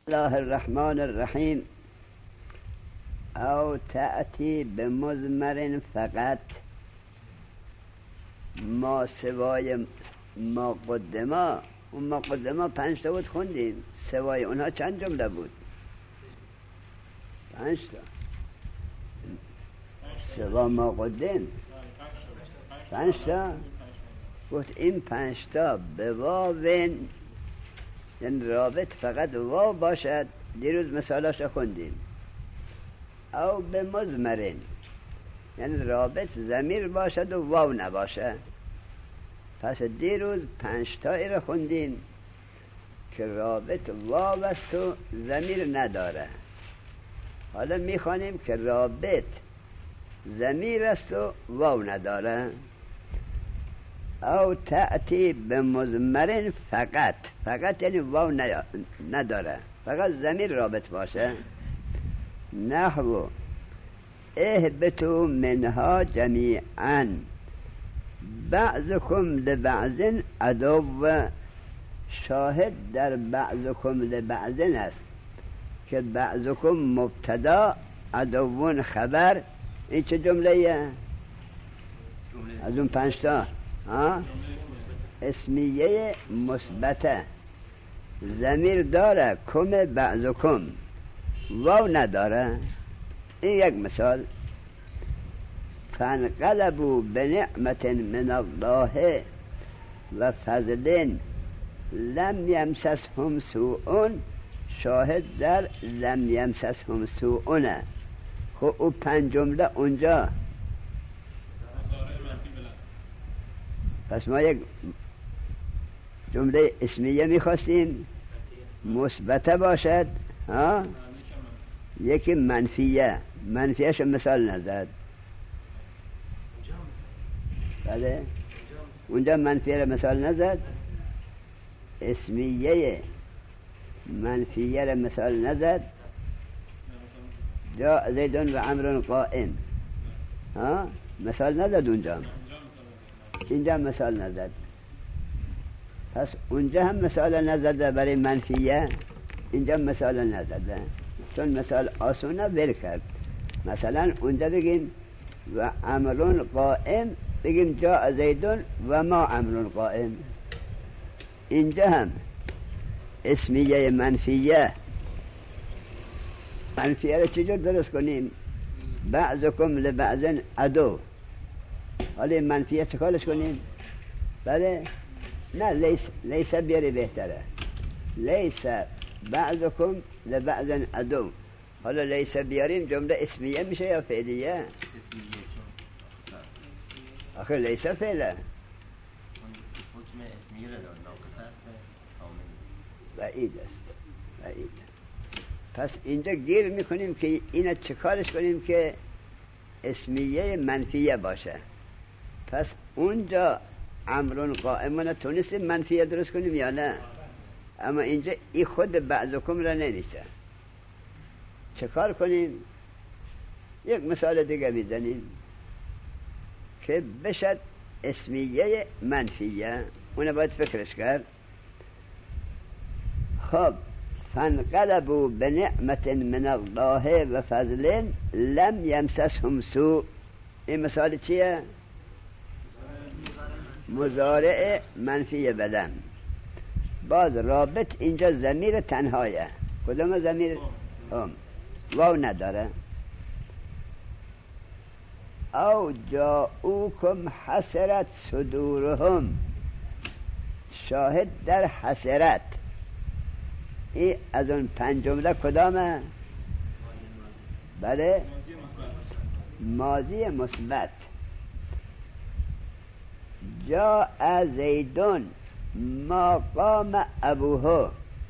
الله الرحمن الرحیم. او تأتی به مضمر فقط ما سوای ما قدما. اون ما قدما 5 تا بود خوندیم، سوای اونها چند جمله بود؟ 5 تا. سوا ما قدم 5 تا. گفت این 5 تا به واوین، یعنی رابط فقط واو باشد. دیروز مثالاش خوندیم. او به مضمرین، یعنی رابط ضمیر باشد و واو نباشه. پس دیروز 5 تایی رو خوندیم که رابط واو است و ضمیر نداره. حالا میخوانیم که رابط ضمیر است و واو نداره. او تأتی به مضمرین فقط، فقط یعنی واو نداره، فقط ضمیر رابط باشه. نحو اهبتوا منها جمیعا بعضکم لبعض عدو. شاهد در بعضکم لبعض است که بعضکم مبتدا عدوون خبر. این چه جمله ایه؟ از اون 5 تا اسمیه مثبته، ضمیر داره، کم بعضکم، واو نداره. این یک مثال. فانقلبوا بنعمت من الله و فضل لم یمسسهم سوء. شاهد در لم یمسسهم سوء. خب او 5 جمله اونجا. پس ما یک جمله اسمیه میخواستیم مثبته باشد، یکی منفیه. منفیهش مثال نزد. بله اونجا منفیه مثال نزد. اسمیه منفیه مثال نزد. جا زیدون و عمرون قائم، مثال نزد اونجا. اینجا مثال نزد. پس اونجا هم مثال نزده برای منفیه، اینجا مثال نزده. چون مثال آسونه ول کرد. مثلا اونجا بگیم و عمرون قائم، بگیم جا زیدون و ما عمرون قائم. اینجا هم اسمیه منفیه رو چجور درست کنیم؟ بعضکم لبعض عدو. حالا منفیه چه کارش کنیم؟ بله نه، لیس بیاری بهتره. لیس بعضکم لبعض عدو. حالا لیس بیاریم جمله اسمیه میشه یا فعلیه؟ اسمیه. آخر لیس فعله. حکم اسمیه را ناقص است کامل. بعید است. بعید. پس اینجا گیر میکنیم که اینه چه کارش کنیم که اسمیه منفیه باشه. پس اونجا عمرون قائمون تونستیم منفیه درست کنیم یا نه؟ اما اینجا ای خود بعضکم را نمیشه. چه کار کنیم؟ یک مثال دیگه میزنیم که بشد اسمیه منفیه. اونه باید فکرش کرد. خب فانقلبوا بنعمت من الله و فضل لم یمسسهم سوء. این مثال چیه؟ مضارع منفی بدن. باز رابط اینجا ضمیر تنهایه. کدوم ضمیر؟ واو نداره. او جاءوکم حسرت صدورهم. شاهد در حسرت. این از اون 5 جمله کدامه؟ بله ماضی مثبت. جاء زیدون ما قام ابوه،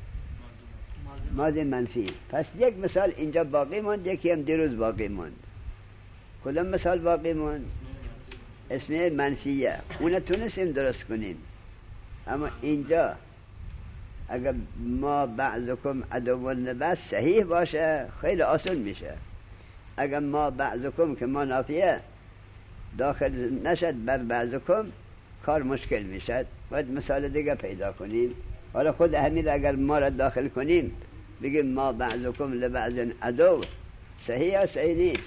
ماضی منفی. پس یک مثال اینجا باقی موند، یکی هم دیروز باقی موند. کدام مثال باقی موند؟ اسمیه منفیه. اون تونستیم درست کنیم. اما اینجا اگر ما بعضکم عدو لبعض صحیح باشه خیلی آسان میشه. اگر ما بعضکم که ما نافیه داخل نشد بر بعضکم کار مشکل میشد. باید مثال دیگه پیدا کنیم. حالا خود همین اگر ما را داخل کنیم بگیم ما بعضکم لبعض عدو، صحیح یا صحیح نیست؟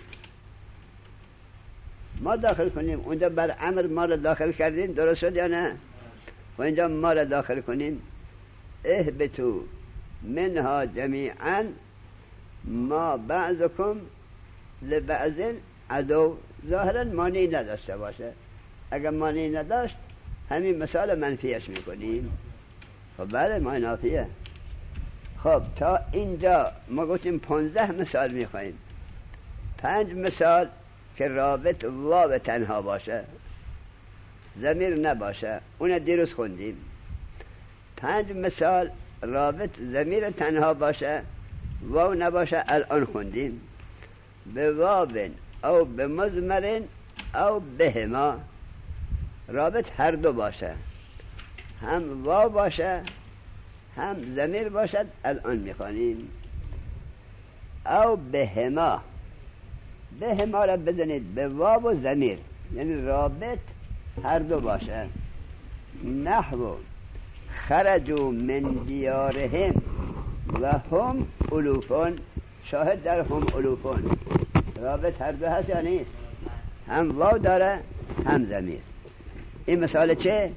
ما داخل کنیم اونجا بر امر ما رو داخل کردیم، درست شد یا نه؟ و اینجا ما رو داخل کنیم اهبتو منها جمیعا ما بعضکم لبعض عدو، ظاهرا مانعی نداشته باشه. اگر مانعی نداشت همین مثال منفیش میکنیم. خب بله ما نافیه. خب تا اینجا ما گفتیم 15 مثال میخواییم. 5 مثال که رابط واو تنها باشه، ضمیر نباشه، اون دیروز خوندیم. 5 مثال رابط ضمیر تنها باشه، واو نباشه، الان خوندیم. به واو او به مضمر او بهما، رابط هر دو باشه، هم واو باشه هم ضمیر باشد، الان میخوانیم. او بهما، بهما را بدونید به واو و ضمیر، یعنی رابط هر دو باشه. نحو خرجوا من دیارهم و هم الوفون، شاهد در هم الوفون، رابط هر دو هست یا نیست؟ هم واو داره هم ضمیر. این مثال چه؟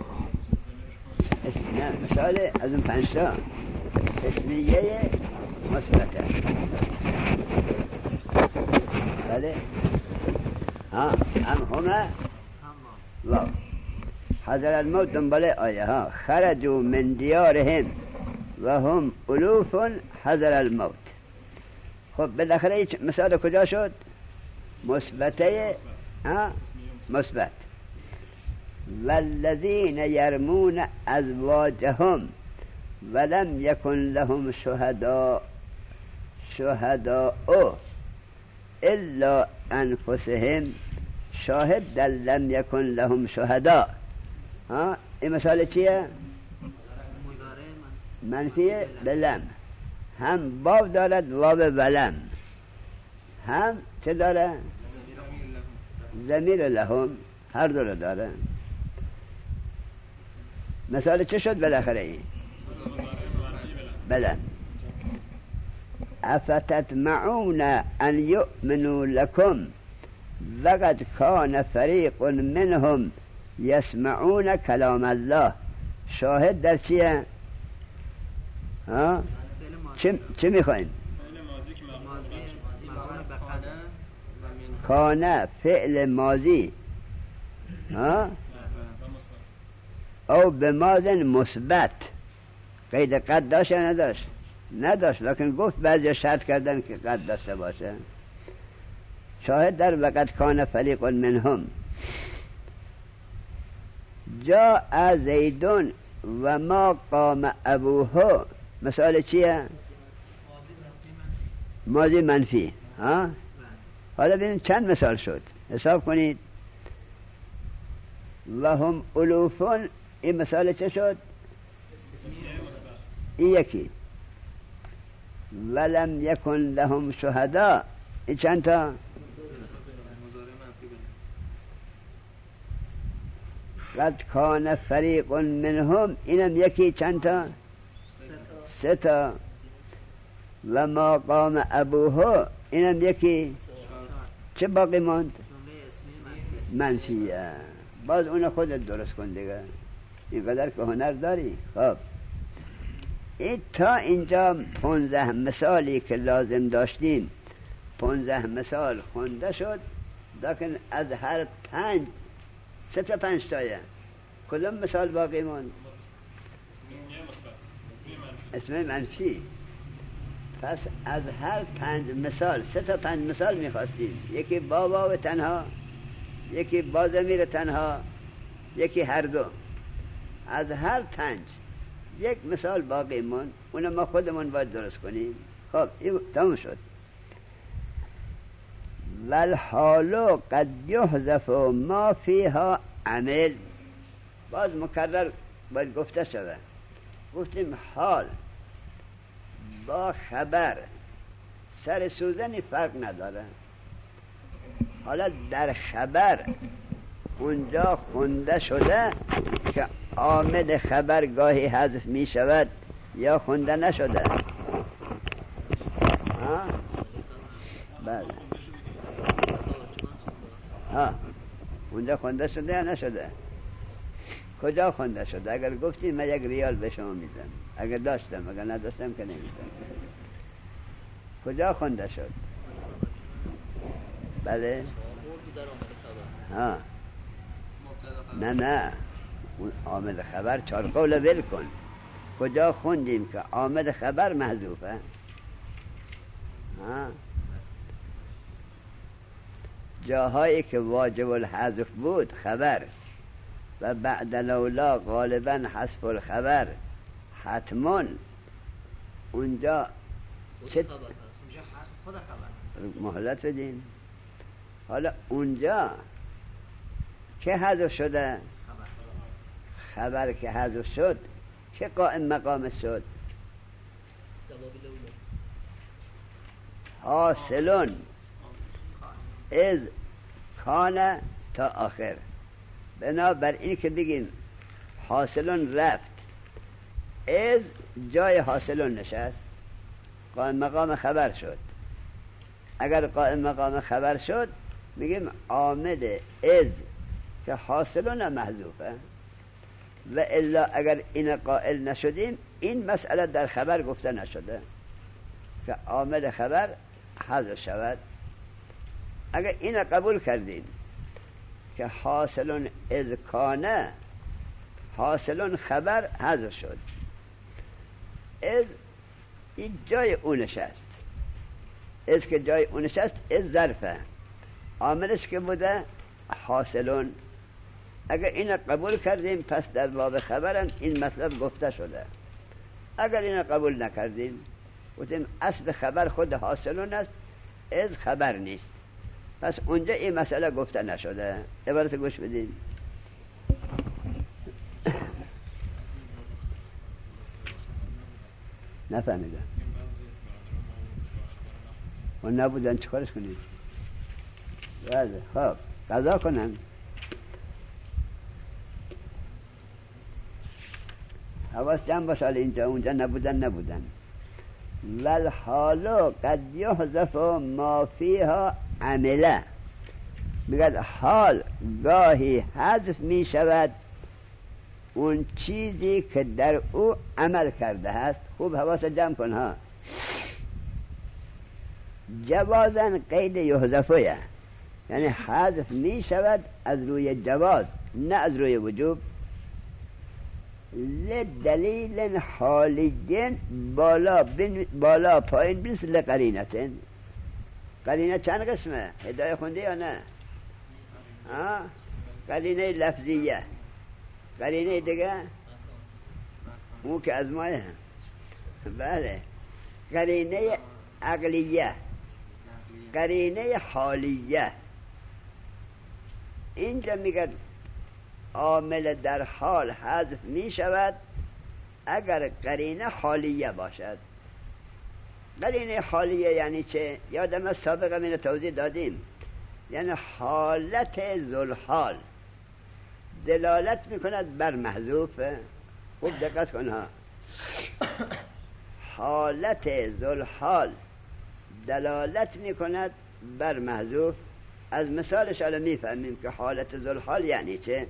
نه مثال از اون 5 تا اسمیه مثبته. بله هم همه واو. حضر الموت دنباله آیه ها، خرجوا من دیارهم و هم الوف حضر الموت. خب بالاخره مثال کجا شد؟ مثبته، مثبت. والذین یرمون ازواجهم ولم یکن لهم شهداء الا انفسهم شاهد لم یکن لهم شهداء. این مثال چیه؟ منفیه بلم، هم باب دارد واو ولم، هم چه داره؟ ضمیر لهم، هر دو رو داره. مثال چه شد بالاخره این؟ بلم. افتطمعون ان یؤمنوا لکم وقد کان فریق منهم یسمعون کلام الله، شاهد در چیه؟ چه میخواین؟ کان فعل ماضی او به ماضی مثبت، قید قد داشت یا نداشت؟ نداشت، لکن گفت بعضی شرط کردن که قد داشته باشه. شاهد در وقت کان فریق منهم جاء زیدون و ما قام ابوه، مثال چیه؟ ماضی منفی. حالا ببینید چند مثال شد، حساب کنید. و هم الوفون، این مثال چه شد؟ این یکی. ولم یکن لهم شهدا، این چند تا؟ قد کان فریق منهم، اینم یکی. چند تا؟ 3 تا. و ما قام ابوه، اینم یکی. چه باقی ماند؟ منفیه. باز اون خودت درست کن دیگه، اینقدر که هنر داری. خب این تا اینجا 15 مثالی که لازم داشتیم، 15 مثال خونده شد، لیکن از هر 5 3 تا 5 تایه. کدام مثال باقی ماند؟ اسم منفی. پس از هر 5 مثال 3 تا 5 مثال میخواستیم، یکی با واو تنها، یکی با ضمیر تنها، یکی هر دو. از هر 5 یک مثال باقی ماند، اونم ما خودمون باید درست کنیم. خب این تمام شد. والحال قد یحذف ما فیها عمل، باز مکرر باید گفته شده. گفتیم حال با خبر سر سوزنی فرق نداره. حالا در خبر اونجا خونده شده که عامل خبر گاهی حذف می شود یا خونده نشده. بله ها اونجا خونده شده یا نشده؟ کجا خونده شده؟ اگر گفتی من 1 ریال به شما میدم، اگر داشتم، اگر نداشتم که نمیدم. کجا خونده شد؟ بله ها نه اون عامل خبر 4 قول ول کن. کجا خوندیم که عامل خبر محذوفه؟ ها جاهایی که واجب الحذف بود خبر و بعد لولا غالبا حذف الخبر حتما اونجا چه خود خبر مهلت بدین. حالا اونجا که حذف شده؟ خبر که حذف شد که قائم مقام شد؟ حاصلون از کان تا آخر. بنابر این که بگیم حاصلون رفت، از جای حاصلون نشست، قائم مقام خبر شد. اگر قائم مقام خبر شد میگیم عامل از که حاصلون محذوفه، و الا اگر این قائل نشدیم این مسئله در خبر گفته نشده که عامل خبر حذف شود. اگر این قبول کردیم که حاصلون از کانه، حاصلون خبر حذف شد، از این جای اون نشست، از که جای اون نشست از ظرفه، عاملش که بوده حاصلون. اگر این قبول کردیم پس در باب خبرم این مطلب گفته شده. اگر این قبول نکردیم گفتیم اصل خبر خود حاصلون است، از خبر نیست، پس اونجا این مسئله گفته نشده. عبارت گوش بدین. نفهمیدم. و نبودن چیکارش کنید؟ بله خب قضا کنن. حواس جمع باشه. اینجا اونجا نبودن. والحال قد یحذف ما فیها عمله. میگه حال گاهی حذف می شود اون چیزی که در او عمل کرده است. خوب حواس جمع کن ها. جوازن قید یحذفه، یعنی حذف می شود از روی جواز نه از روی وجوب. لدلیل حالیین بالا پایین بیست لقرینتن. قرینه چند قسمه؟ هدایه خونده یا نه؟ قرینه لفظیه، قرینه دیگه اون که از مایه. بله قرینه عقلیه، قرینه حالیه. اینجا میگه عامل در حال حذف می شود اگر قرینه حالیه باشد. قرینه حالیه یعنی چه؟ یادم از سابقه من توضیح دادیم، یعنی حالت ذوالحال دلالت میکند بر محذوف. خوب دقت کن ها. حالت ذوالحال دلالت میکند بر محذوف. از مثالش الان میفهمیم که حالت ذوالحال یعنی چه.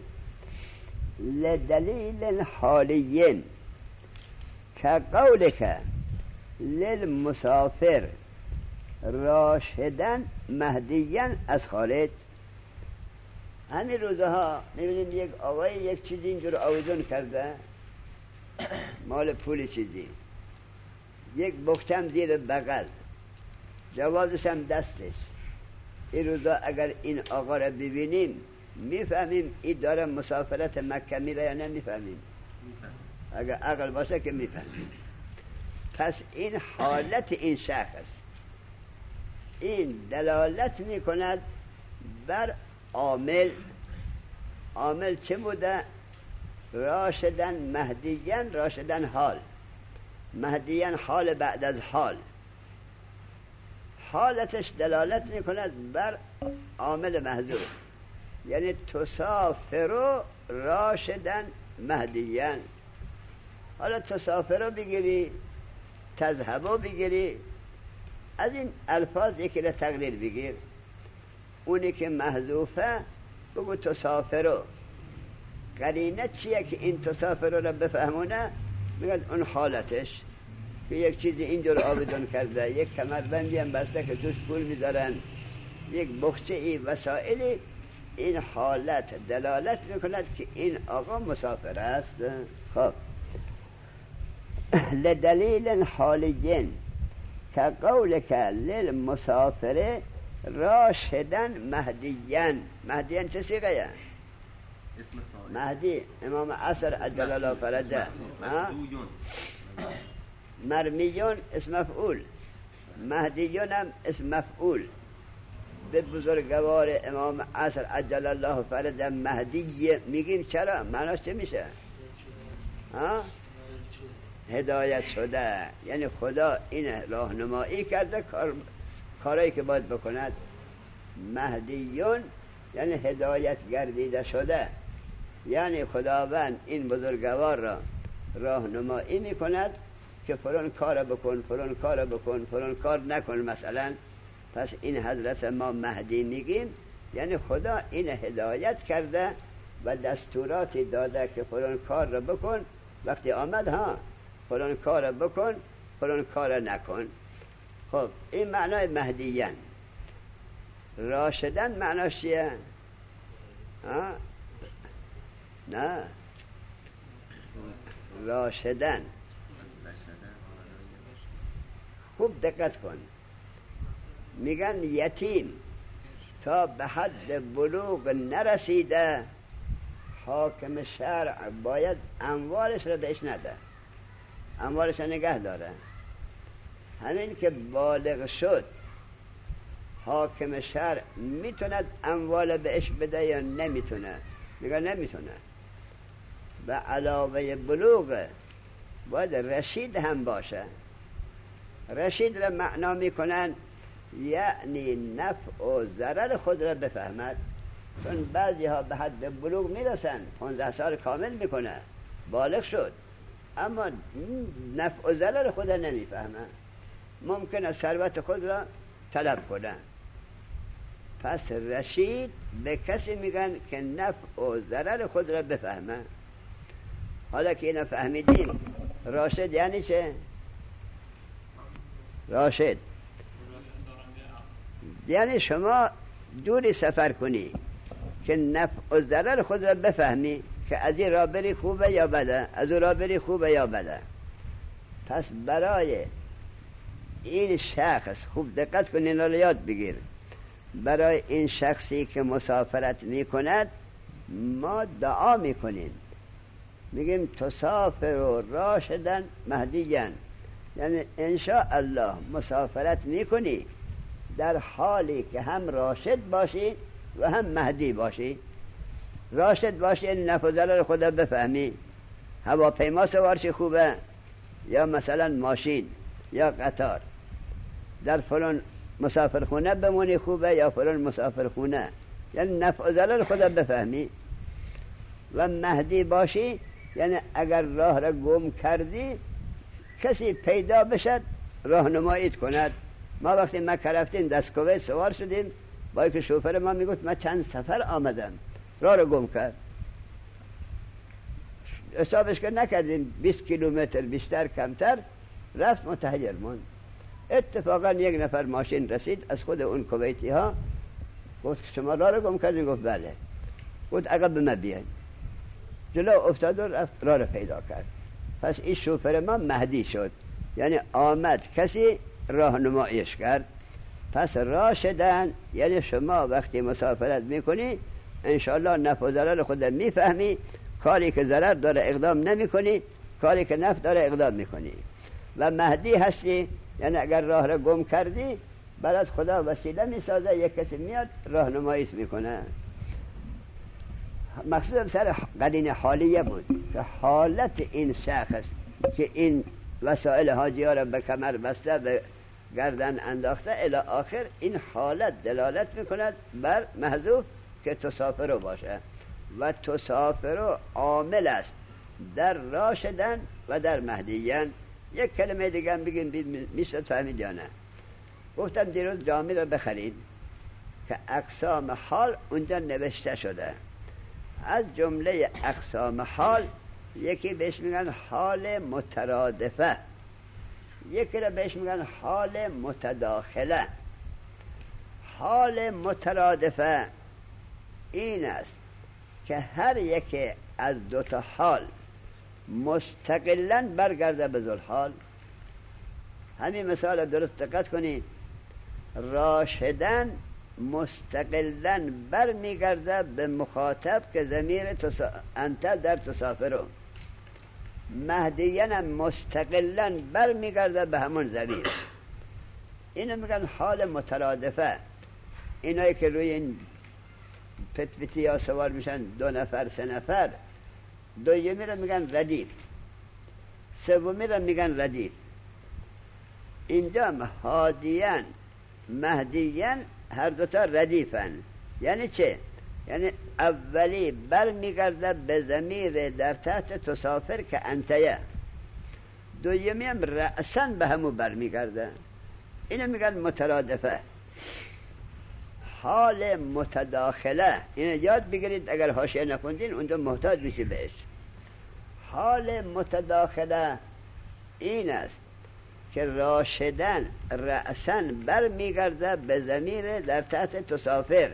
لدلیل حالیین که قولک للمسافر راشدن مهدیین از خارج. همین روزها میبینیم یک آقای یک چیزی اینجور آویزون کرده، مال پول چیزی، یک بخچم زیر بغل، جوازش هم دستش. این روزا اگر این آقا را ببینیم میفهمیم این داره مسافرت مکه میره یا نمیفهمیم؟ اگر عقل باشه که میفهمیم. پس این حالت این شخص این دلالت میکند بر عامل. عامل چه بوده؟ راشدن مهدیین، راشدن حال، مهدیین حال بعد از حال. حالتش دلالت میکند بر عامل محذوف، یعنی تسافر راشدن مهدیین. حالا تسافر بگیری، تذهب بگیری، از این الفاظ یکی را تقدیر بگیر. اونی که محذوفه بگو تسافرو. قرینه چیه که این تسافرو را بفهمونه؟ میگه اون حالتش که یک چیزی اینجور آویزون کرده، یک کمربندی هم بسته که توش پول میذارن، یک بخچه ای وسائلی، این حالت دلالت میکند که این آقا مسافر است. خب لدلیل حالیین که قولک للمسافر راشدن مهدیین. مهدیین چه صیغه؟ مهدی امام عصر عجل الله فرجه. مرمیون اسم مفعول، مهدیون هم اسم مفعول. به بزرگوار امام عصر عجل الله فرجه مهدی میگیم. چرا؟ معناش چه میشه؟ هدایت شده، یعنی خدا این راهنمایی کرده کارایی که باید بکند. مهدیون یعنی هدایت گردیده شده، یعنی خداوند این بزرگوار را راهنمایی میکند که فلان کار بکن، فلان کار بکن، فلان کار نکن مثلا. پس این حضرت ما مهدی میگیم، یعنی خدا این هدایت کرده و دستوراتی داده که فلان کار را بکن. وقتی آمد فلان کار را بکن، فلان کار را نکن. خب این معنای مهدیین. راشدن معناش چیه؟ نه، راشدن خوب دقت کن. میگن یتیم تا به حد بلوغ نرسیده حاکم شرع باید اموالش را بهش نده، اموالش را نگه داره. همین که بالغ شد حاکم شرع میتوند اموال بهش بده یا نمیتونه؟ میگن نمیتونه. به علاوه بلوغ باید رشید هم باشه. رشید را معنا میکنن یعنی نفع و ضرر خود را بفهمد. چون بعضی ها به حد بلوغ میرسن، 15 سال کامل میکنه، بالغ شد، اما نفع و ضرر خود را نمیفهمه. ممکنه ثروت خود را طلب کنه. پس رشید به کسی میگن که نفع و ضرر خود را بفهمه. حالا که اینا فهمیدیم، راشد یعنی چه؟ راشد یعنی شما دوری سفر کنی که نفع و ضرر خود را بفهمی که از این راه بری خوبه یا بده، از اون راه بری خوبه یا بده. پس برای این شخص خوب دقت کنین و یاد بگیر. برای این شخصی که مسافرت میکند ما دعا میکنیم، میگیم تسافر و راشدن مهدیین، یعنی انشاء الله مسافرت میکنی در حالی که هم راشد باشی و هم مهدی باشی. راشد باشی یعنی نفع و ضرر خدا بفهمی. هواپیما سوار شی خوبه یا مثلا ماشین یا قطار. در فلان مسافرخونه بمونی خوبه یا فلان مسافرخونه، یعنی نفع و ضرر خدا بفهمی. و مهدی باشی یعنی اگر راه را گم کردی کسی پیدا بشد راهنماییت کند. ما وقتی مکه رفتیم دستکوه سوار شدیم، با که شوفر ما میگفت من چند سفر آمدم، راه را گم کرد. حسابش که نکردیم 20 کیلومتر بیشتر کمتر رفت، متحیر موند. اتفاقا یک نفر ماشین رسید از خود اون کویتی ها، گفت شما راه را گم کردین؟ گفت بله. گفت عقب به من بیاین. جلو افتاد و رفت، راه را پیدا کرد. پس این شوفر ما مهدی شد، یعنی آمد کسی راهنماییش کرد. پس راشدن یعنی شما وقتی مسافرت میکنی انشاءالله نفع و ضرر خود میفهمی، کاری که ضرر داره اقدام نمی کنی، کاری که نفع داره اقدام میکنی. و مهدی هستی یعنی اگر راه را گم کردی برات خدا وسیله میسازه، یک کسی میاد راهنماییت میکنه. مقصودم سر قرینه حالیه بود که حالت این شخص که این وسائل حاجی ها را به کمر بسته به گردن انداخته الی آخر، این حالت دلالت میکند بر محذوف که تسافرو باشه. و تسافرو عامل است در راشدن و در مهدیین. یک کلمه دیگه هم بگیم میشه فهمید یا نه؟ گفتم دیروز جامی رو بخرین که اقسام حال اونجا نوشته شده. از جمله اقسام حال یکی بهش میگن حال مترادفه، یکی رو بهش میگن حال متداخله. حال مترادفه این است که هر یکی از دوتا حال مستقلاً برگرده به ذوالحال. همین مثال درست دقت کنید. راشدن مستقلاً برمیگرده به مخاطب که ضمیر انت در تسافرو. مهدیاً مستقلاً برمیگرده به همون ضمیر. اینو میگن حال مترادفه. اینایی که روی این پتپتی ها سوار میشن 2 نفر 3 نفر، دومی رو میگن ردیف، سومی رو میگن ردیف. اینجا هادیان مهدیان هر دوتا ردیفن. یعنی چه؟ یعنی اولی بر میگرده به ضمیر در تحت تسافر که انتیه، دومی هم رأسن به همو بر میگرده. اینو میگن مترادفه. حال متداخله اینو یاد بگیرید، اگر حاشیه نخوندین اونجا محتاج میشی بهش. حال متداخله این است که راشدن رأسن بر میگرده به ضمیر در تحت تسافر،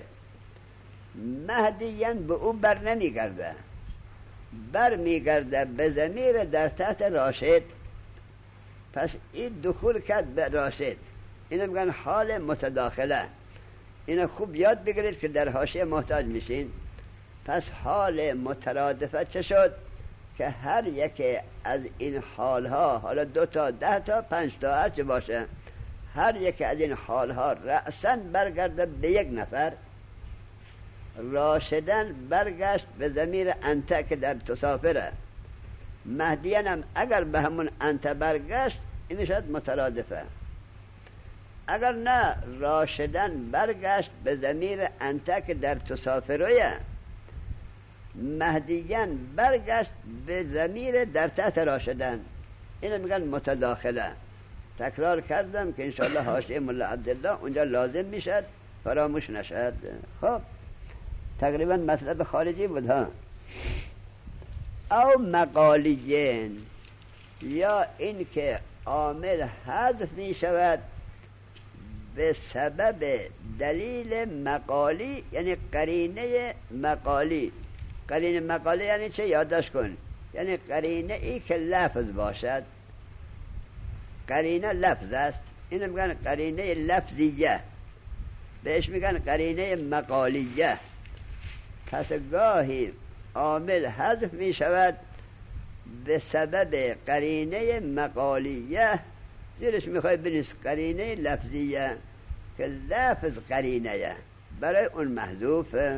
مهدیان به او بر نمیگرده، بر میگرده به ضمیر در تحت راشد. پس این دخول کرد به راشد. اینو میگن حال متداخله. اینو خوب یاد بگیرید که در حاشیه محتاج میشین. پس حال مترادفه چه شد؟ که هر یکی از این حالها، حالا 2 تا 10 تا 5 تا هر چه باشه، هر یکی از این حالها رأساً برگرده به یک نفر، راشدن برگشت به ضمیر انت که در تسافره، مهدیان هم اگر به همون انت برگشت این شد مترادفه. اگر نه راشدن برگشت به ضمیر انت که در تسافره، مهدیان برگشت به ضمیر در تحت راشدن. اینو میگن متداخله. تکرار کردم که انشاءالله حاشیه مولا عبدالله اونجا لازم میشد، فراموش نشد. خب تقریبا مطلب خارجی بود ها. او مقالیین، یا این که عامل حذف می شود به سبب دلیل مقالی، یعنی قرینه مقالی. قرینه مقالی یعنی چه؟ یادداشت کن. یعنی قرینه ای که لفظ باشد. قرینه لفظ است، اینو میگن قرینه لفظیه، بهش میگن قرینه مقالیه. پس گاهی عامل حذف می شود به سبب قرینه مقالیه، زیرش میخوای بنویس قرینه لفظیه که لفظ قرینه برای اون محذوفه.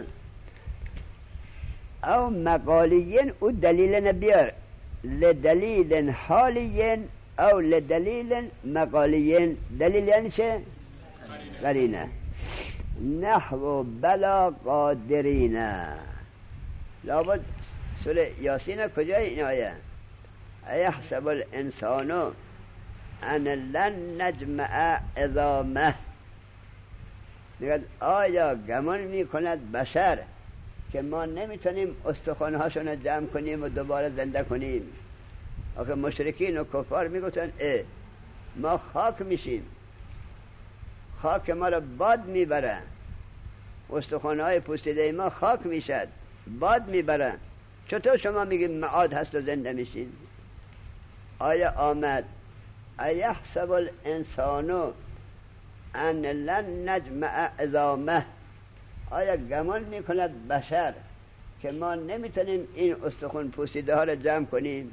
او مقالیین او دلیل نبیار، لدلیل حالیین او لدلیل مقالیین. دلیل یعنی چه؟ قرینه. نحو بلا قادرین. لابد سوره یاسین کجای این آیه؟ ایحسب الانسان ان لن نجمع عظامه. میگه آیا گمان میکند بشر که ما نمیتونیم استخوانهاشون جمع کنیم و دوباره زنده کنیم؟ آخه مشرکین و کفار میگفتن ما خاک میشیم، خاک ما رو باد میبره، استخوانهای پوسیده ما خاک میشد، باد میبره. چطور شما میگید معاد هست و زنده میشین؟ آیا آمد ایحسب الانسان ان لن نجمع عظامه؟ آیا گمان میکند بشر که ما نمیتونیم این استخوان پوسیده ها رو جمع کنیم؟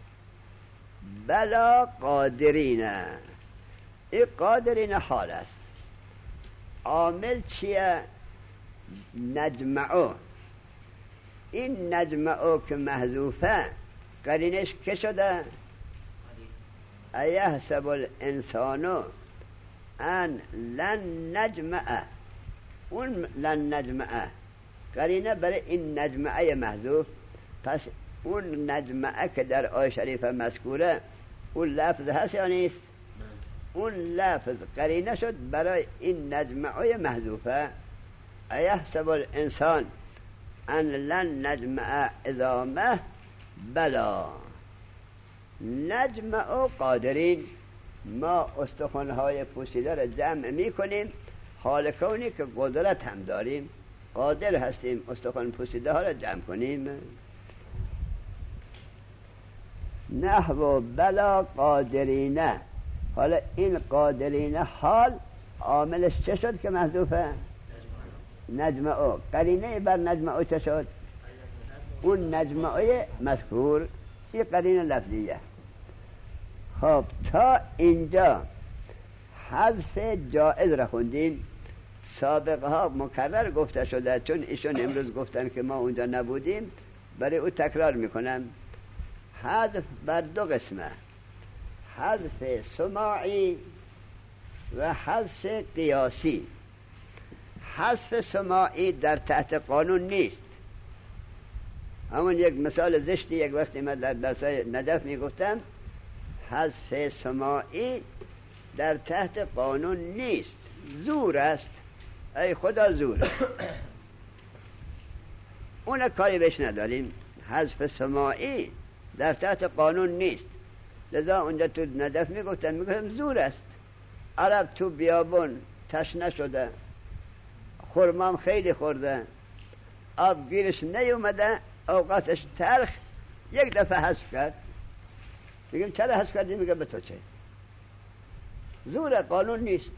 بلا قادرین. این قادرین حال است. عامل چیه؟ نجمعو. این نجمعو که محذوفه قرینش که شده؟ ایحسب الانسان ان لن نجمع. اون لن نجمع قرینه برای این نجمعه محذوف. پس اون نجمعه که در آیه شریفه مذکوره اون لفظ هست یا نیست؟ اون لفظ قرینه شد برای این نجمعه محذوفه. ایحسب الانسان ان لن نجمع عظامه بلا نجمع قادرین، ما استخوان‌های پوسیده را جمع میکنیم حال کونی که قدرت هم داریم، قادر هستیم استخوان پوسیده ها را جمع کنیم. نحو بلا قادرینه، حالا این قادرینه حال عاملش چه شد که محذوفه؟ نجمعه. قرینه بر نجمعه چه شد؟ اون نجمعه مذکور، این قرینه لفظیه. خب تا اینجا حذف جائز را خوندیم. سابقه ها مکرر گفته شده، چون ایشون امروز گفتن که ما اونجا نبودیم برای او تکرار میکنم. حذف بر دو قسمه، حذف سماعی و حذف قیاسی. حذف سماعی در تحت قانون نیست. همون یک مثال زشتی یک وقتی من در درس نجف میگفتم، حذف سماعی در تحت قانون نیست، زور است. ای خدا زور است. اون کاری بهش نداریم. حذف سماعی در تحت قانون نیست، لذا اونجا تو نجف میگفتم زور است. عرب تو بیابون تشنه شده، خرمام خیلی خورده، آب گیرش نیومده، اوقاتش تلخ، یک دفعه حذف کرد. میگم چرا حذف کردی؟ میگه به تو چه؟ زور، قانون نیست.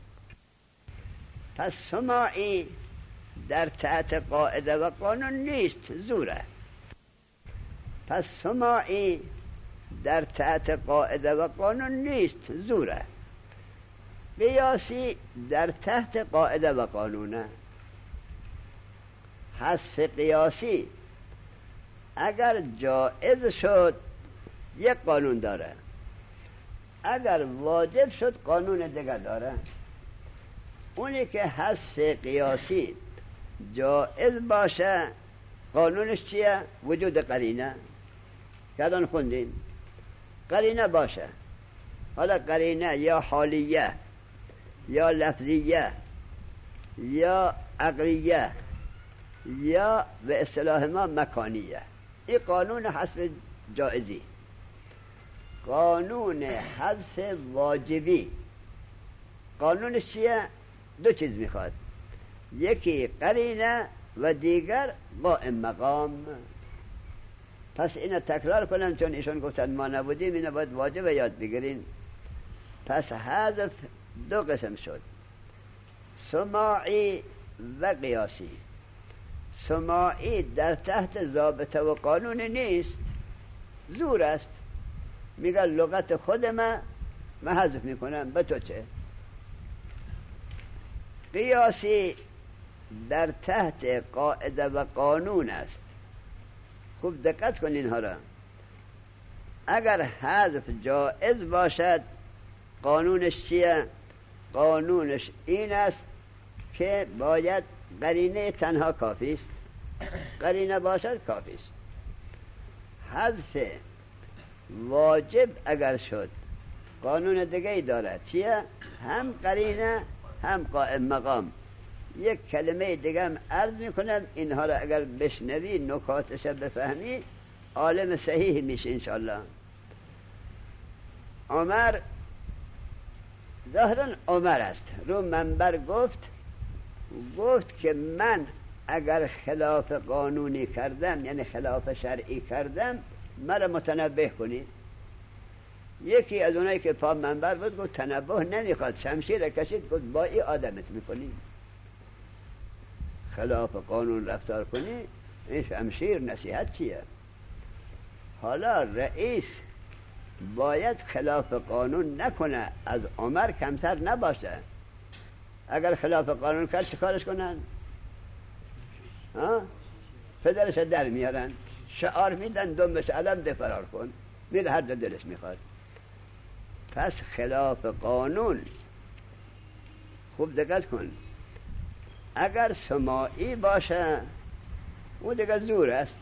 پس سماعی در تحت قاعده و قانون نیست، زوره. پس سماعی در تحت قاعده و قانون نیست، زوره. قیاسی در تحت قاعده و قانونه. حذف قیاسی اگر جائز شد یک قانون داره، اگر واجب شد قانون دیگر داره. اونی که حذف قیاسی جائز باشه قانونش چیه؟ وجود قرینه که الان خوندیم. قرینه باشه، حالا قرینه یا حالیه یا لفظیه یا عقلیه یا به اصطلاح ما مکانیه. این قانون حذف جائزی. قانون حذف واجبی قانونش چیه؟ دو چیز میخواد، یکی قرینه و دیگر قائم مقام. پس اینو تکرار کنم چون ایشون گفتن ما نبودیم، اینو باید واجب یاد بگیرین. پس حذف دو قسم شد، سماعی و قیاسی. سماعی در تحت ضابطه و قانون نیست، زور است. میگه لغت خود من حذف میکنم، به تو چه؟ قیاسی در تحت قاعده و قانون است. خوب دقت کنین ها. اگر حذف جائز باشد قانونش چیه؟ قانونش این است که باید قرینه تنها کافی است، قرینه باشد کافی است. حذف واجب اگر شد قانون دیگه داره، چیه؟ هم قرینه هم قائم مقام. یک کلمه دیگه هم عرض میکنم، اینها را اگر بشنوی نکاتش بفهمی عالم صحیح میشه انشالله. عمر، ظاهرا عمر است، رو منبر گفت که من اگر خلاف قانونی کردم، یعنی خلاف شرعی کردم، مرا متنبه کنی. یکی از اونایی که پا منبر بود گفت تنبه نمیخواد، شمشیر کشید، گفت با این آدمت میکنی، خلاف قانون رفتار کنی، این شمشیر نصیحت چیه؟ حالا رئیس باید خلاف قانون نکنه، از عمر کمتر نباشه. اگر خلاف قانون کرد چه کارش کنن؟ پدرش در میارن، شعار میدن، دمش علم ده فرار کن، میره هر جا دلش میخواد. پس خلاف قانون، خوب دقت کن، اگر سماعی باشه او دیگه زور است.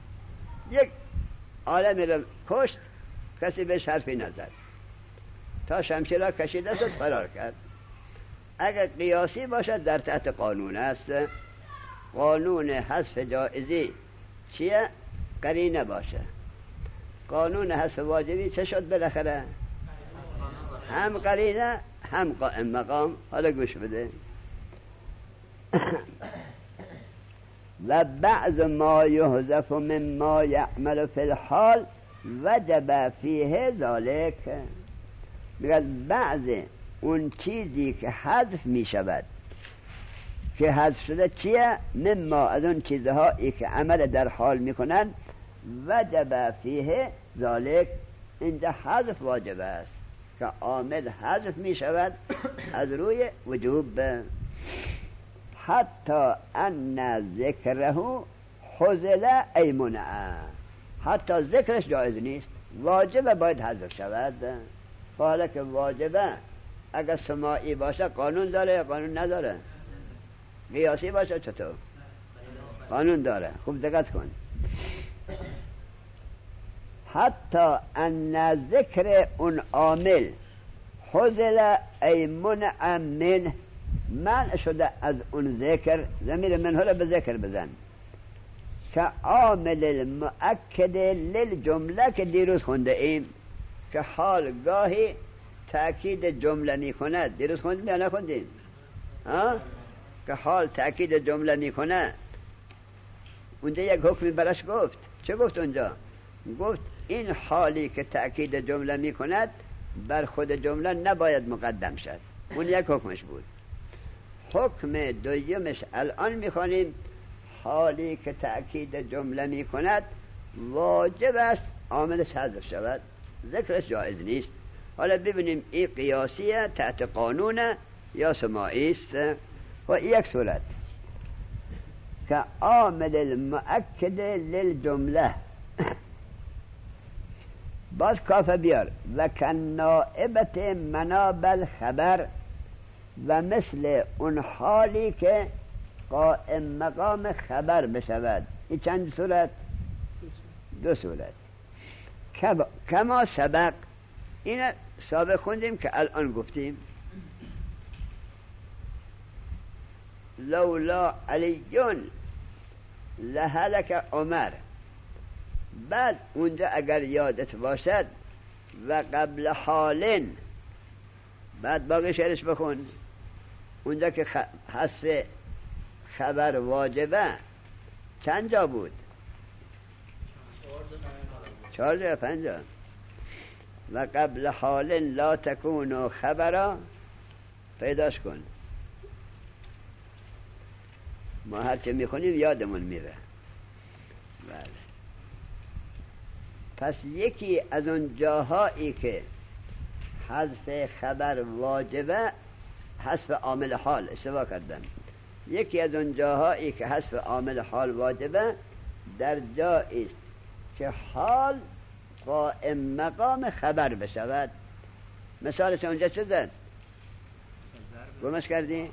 یک عالمی رو کشت، کسی بهش حرفی نزد، تا شمشیر را کشیده شد فرار کرد. اگر قیاسی باشد در تحت قانون است. قانون حذف جائزی چیه؟ قرینه باشه. قانون حذف واجبی چه شد بالاخره؟ هم قرینه هم قائم مقام. حالا گوش بده. و بعض ما یحذف مما یعمل فی الحال وجب فیه ذالک. میگه بعض اون چیزی که حذف می شود، که حذف شده چیه؟ مما، از اون چیزهایی که عمل در حال میکنند، وجب فیه ذالک، اینجا حذف واجب است که عامل حذف می شود از روی وجوب. حتی ان ذکره حذل ای منع، حتی ذکرش جایز نیست، واجبه باید حذف شود. حالا که واجبه اگر سماعی باشه قانون داره یا قانون نداره؟ قیاسی باشه چطور؟ قانون داره. خوب دقت کن. حتی ان ذکر اون عامل حذل ای منع منه، منع شده از اون ذکر، ضمیر منه را به ذکر بزن، که عامل المؤکد للجمله که دیروز خونده ایم، که حال گاهی تأکید جمله می کند. دیروز خوندیم یا نخوندیم؟ که حال تأکید جمله می کند. اونجا یک حکمی برش گفت. چه گفت اونجا؟ گفت این حالی که تأکید جمله می کند بر خود جمله نباید مقدم شد. اون یک حکمش بود. حکم دویمش الان میخوانیم، حالی که تأکید جمله می کند واجب است عاملش حذف شود، ذکرش جایز نیست. حالا ببینیم این قیاسیه تحت قانونه یا سماعی است. و یک صورت که عامل المؤکد للجمله، باز کافه بیار، و کنائبت مناب الخبر، و مثل اون حالی که قائم مقام خبر بشود. این چند صورت؟ دو صورت. کما سبق، این سابق خوندیم که الان گفتیم. لولا علیون لهلک عمر. بعد اونجا اگر یادت باشد و قبل حالن، بعد باقی شعرش بخون. اونجا که حذف خبر واجبه چند جا بود؟ 4 یا 5 جا. و قبل حال لا تکون خبرا، پیداش کن. ما هرچه میخونیم یادمون میره. بله. پس یکی از اون جاهایی که حذف خبر واجبه، حذف عامل حال، اشتباه کردن. یکی از اون جاهایی که حذف عامل حال واجبه در جایی است که حال قائم مقام خبر بشود. مثالش اونجا چه زد؟ گمش کردی؟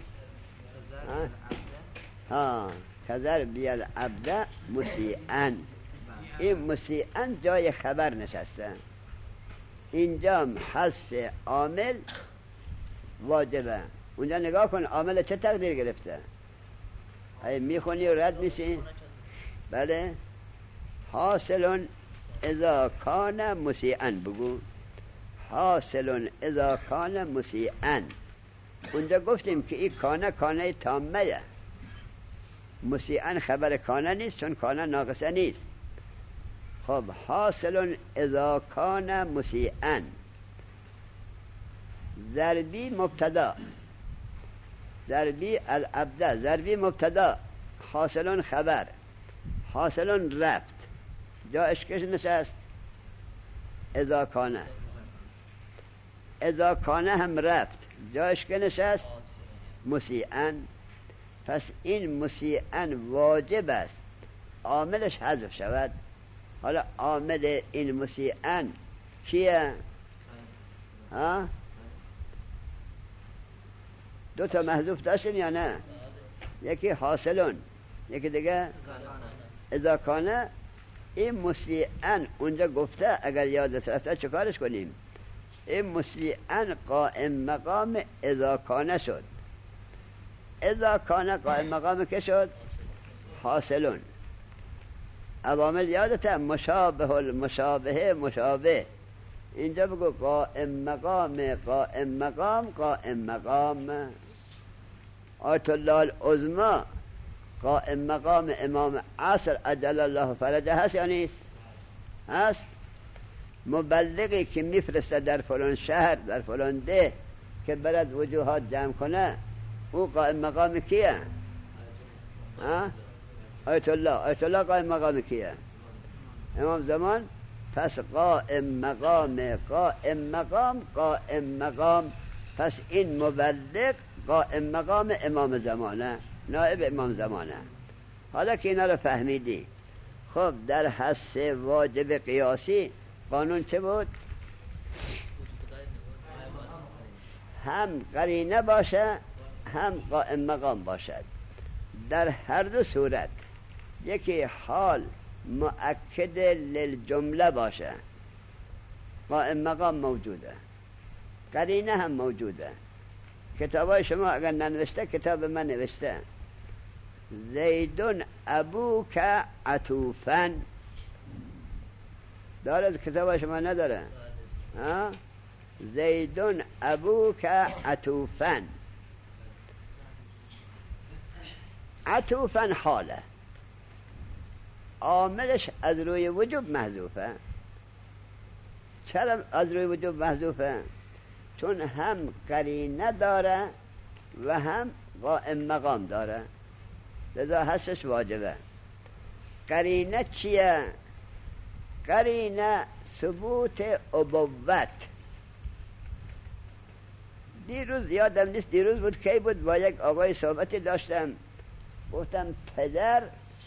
کذر بیال عبد مسیعن. این مسیعن جای خبر نشسته. اینجا حذف عامل واجبه. اونجا نگاه کن عامل چه تقدیر گرفته. میخونی و رد میشی. بله. حاصل اذا کان مسیعن، بگو حاصل اذا کان مسیعن. اونجا گفتیم که این کانه تامه، مسیعن خبر کانه نیست، چون کانه ناقصه نیست. خب حاصل اذا کان مسیعن، ضربی مبتدا، ضربی العبد، ضربی مبتدا، حاصل خبر، حاصل رفت، جایش کش نشست اذا کانه، اذا کانه هم رفت، جایش که نشست مسیعن. پس این مسیعن واجب است عاملش حذف شود. حالا عامل این مسیعن کیه؟ دو تا محذوف داشتیم یا نه؟ یکی حاصلون، یکی دیگه اذا کانه. این مسیعن اونجا گفته اگر یادت رفته چه کارش کنیم؟ این مسیعا قائم مقام اذا کانه شد. اذا کانه قائم مقام که شد؟ حاصلون. عوامل یادته؟ مشابه المشابه مشابه. اینجا بگو قائم مقام قائم مقام قائم مقام. آیت الله العظمی قائم مقام امام عصر عجل الله فرجه هست یا نیست؟ هست. مبلغی که میفرسته در فلان شهر در فلان ده که برد وجوهات جمع کنه، او قائم مقام کیه؟ آیت الله قائم مقام کیه؟ امام زمان. پس قائم مقام قائم مقام قائم مقام. پس این مبلغ قائم مقام امام زمانه، نائب امام زمانه. حالا که اینا رو فهمیدی، خب در حذف واجب قیاسی قانون چه بود؟ هم قرینه باشه هم قائم مقام باشد. در هر دو صورت یکی حال مؤکد للجمله باشه، قائم مقام موجوده، قرینه هم موجوده. کتابای شما اگر ننوشته، کتاب من نوشته زیدون ابوک عطوفن. دارد کتابای شما نداره؟ زیدون ابوک عطوفن. عطوفن حاله، عاملش از روی وجوب محذوفه. چرا از روی وجوب محذوفه؟ چون هم قرینه داره و هم قائم مقام داره، لذا حذفش واجبه. قرینه چیه؟ قرینه ثبوت ابوت. دیروز یادم نیست دیروز بود کی بود، با یک آقای صحبتی داشتم، گفتم پدر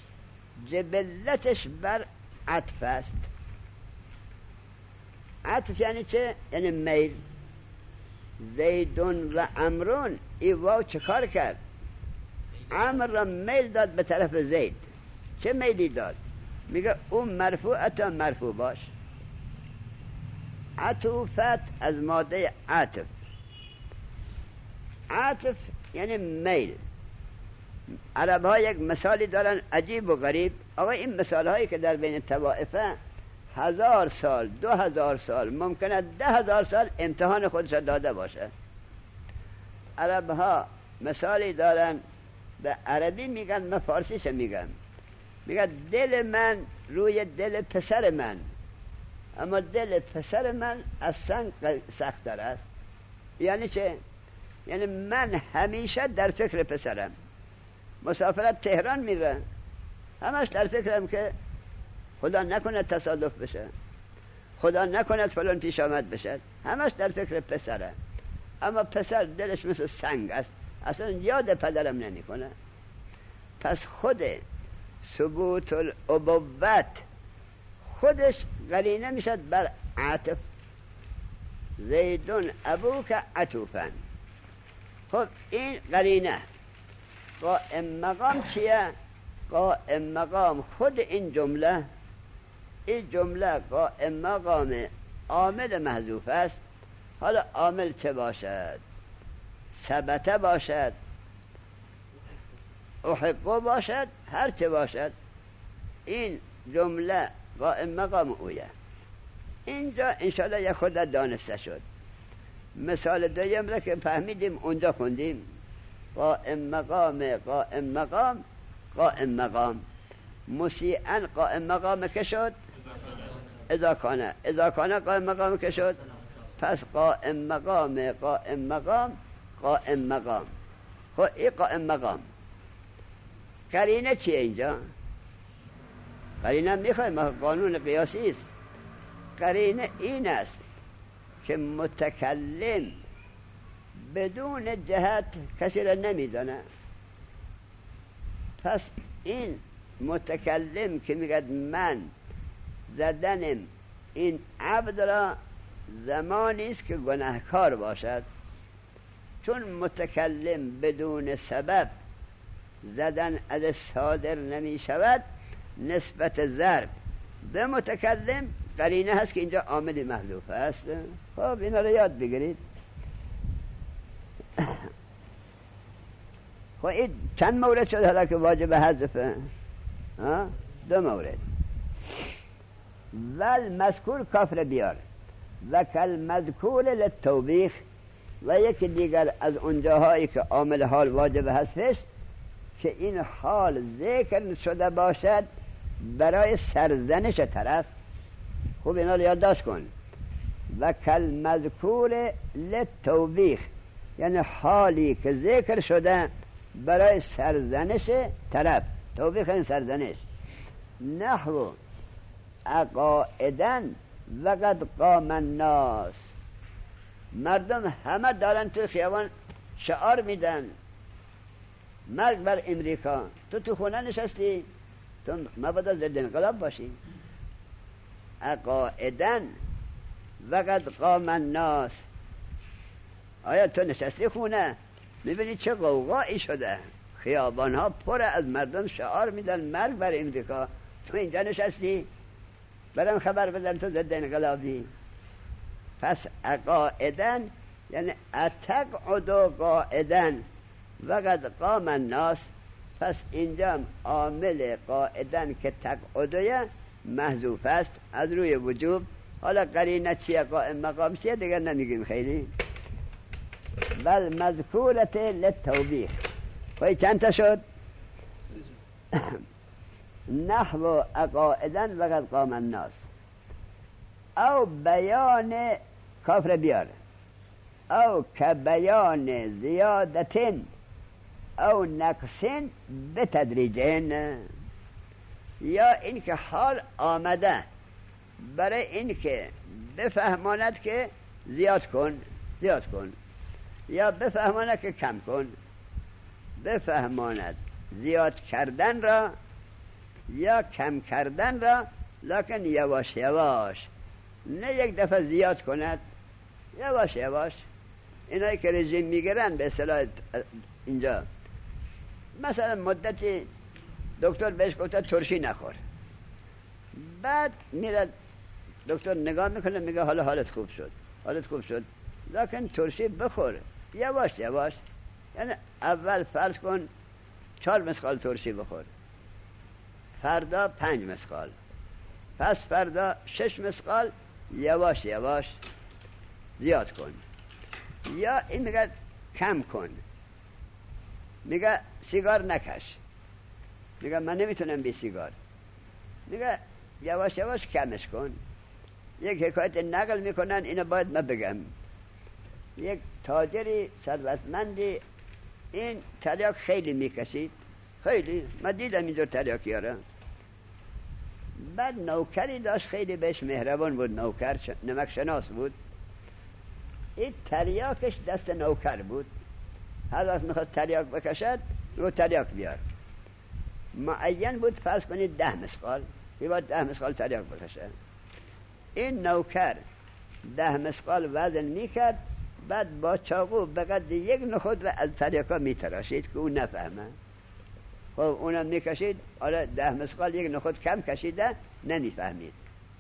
جبلتش بر عطف است. عطف یعنی چه؟ یعنی میل. زیدون و عمرون، ای واو چه کار کرد؟ عمر را میل داد به طرف زید. چه میلی داد؟ میگه اون مرفوعتا مرفوع باش. عطوفت از ماده عطف. عطف یعنی میل. عرب ها یک مثالی دارن عجیب و غریب. آقا این مثال هایی که در بین طوائفه 1000 سال 2000 سال ممکنه 10,000 سال امتحان خودش داده باشه. عرب ها مثالی دارن به عربی میگن، من فارسیش میگم. میگن دل من روی دل پسر من، اما دل پسر من از سنگ سخت‌تر است. یعنی چه؟ یعنی من همیشه در فکر پسرم. مسافرت تهران میره، همش در فکرم که خدا نکنه تصادف بشه، خدا نکنه فلان پیش آمد بشه، همش در فکر پسره. اما پسر دلش مثل سنگ است، اصلا یاد پدرم نمیکنه. پس خود ثبوت الابوت خودش قرینه میشد بر عطف. زیدون ابوک عطوفن. خب این قرینه. قائم مقام چیه؟ قائم مقام خود این جمله. این جمله قائم مقام عامل محذوف است. حالا عامل چه باشد؟ ثبته باشد، احقو باشد، هر چه باشد، این جمله قائم مقام اویه. اینجا انشاءالله یک خود دانسته شد. مثال دویم را که فهمیدیم اونجا خوندیم. قائم مقام قائم مقام قائم مقام. مسیعا قائم مقام که شد؟ اذا کانه قائم مقام که شد؟ پس قائم مقام قائم مقام قائم مقام. خب این قائم مقام قرینه چیه اینجا؟ قرینه میخوایم، قانون قیاسی است. قرینه این است که متکلم بدون جهت کسی را نمیدانه. پس این متکلم که میگه من زدنم این عبد را زمانی است که گناهکار باشد، چون متکلم بدون سبب زدن از صادر نمی شود، نسبت ضرب به متکلم قرینه هست که اینجا عامل محذوف است. خب اینا رو یاد بگیرید. خب این چند مورد شد حالا که واجب حذفه؟ 2 مورد. ول مذکور کافر بیار و کل مذکور للتوبیخ، و یکی دیگر از اونجاهایی که عامل حال واجب حذفش که این حال ذکر شده باشد برای سرزنش طرف. خوب اینا رو یادداشت کن. و کل مذکور للتوبیخ یعنی حالی که ذکر شده برای سرزنش طرف. توبیخ این سرزنش. نحو عقائدن وقد قام الناس، مردم همه دارن تو خیابان شعار میدن مرگ بر امریکا، تو خونه نشستی، تو مبادا ضد انقلاب باشی. عقائدن وقد قام الناس، آیا تو نشستی خونه میبینی چه غوغایی شده، خیابان ها پر از مردم شعار میدن مرگ بر امریکا، تو اینجا نشستی برام خبر بدن تو ضد انقلابی. پس عقائدن یعنی اتقعد قائدن وقد قام الناس. پس اینجا عامل قائدن که تقعدیه محذوف است از روی وجوب. حالا قرینه چیه قائم مقام چیه دیگر نمیگیم خیلی. بل مذکورت للتوبیخ. خواهی چند تا شد؟ نحو عقائدن وقد قام الناس او بیان کافر بیار او که بیان زیادتن او نقصن به تدریجن، یا اینکه حال آمده برای اینکه بفهماند که زیاد کن یا بفهماند که کم کن. بفهماند زیاد کردن را یا کم کردن را، لکن یواش یواش، نه یک دفعه زیاد کند، یواش یواش. اینایی که رژیم میگیرن به اصطلاح اینجا، مثلا مدتی دکتر بهش گفته ترشی نخور، بعد میره دکتر نگاه میکنه میگه حالا حالت خوب شد لکن ترشی بخور یواش یواش. یعنی اول فرض کن 4 مسقال ترشی بخور، فردا 5 مسقال، پس فردا 6 مسقال، یواش یواش زیاد کن. یا این میگه کم کن، میگه سیگار نکش، میگه من نمیتونم بی سیگار، میگه یواش یواش کمش کن. یک حکایت نقل میکنن، اینو باید من بگم. یک تاجری ثروتمندی این تریاک خیلی میکشید، خیلی، من دیدم اینجور تریاکی ها. بعد نوکری داشت خیلی بهش مهربان بود، نوکر نمک شناس بود. این تریاکش دست نوکر بود، هر وقت میخواست تریاک بکشد میگفت تریاک بیار. معین بود فرض کنید 10 مسقال، باید 10 مسقال تریاک بکشه. این نوکر 10 مسقال وزن میکرد، بعد با چاقو به قد 1 نخود از تریاکا میتراشید که اون نفهمه. خب اونم میکشید، حالا 10 مسقال 1 نخود کم کشیده، نمیفهمید.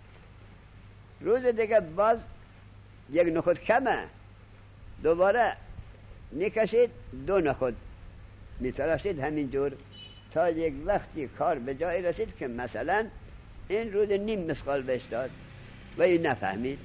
روز دیگه باز 1 نخود کمه، دوباره میکشید 2 نخود میتراشید، همینجور تا یک وقتی کار به جایی رسید که مثلا این روز نیم مسقال بهش داد و این نفهمید.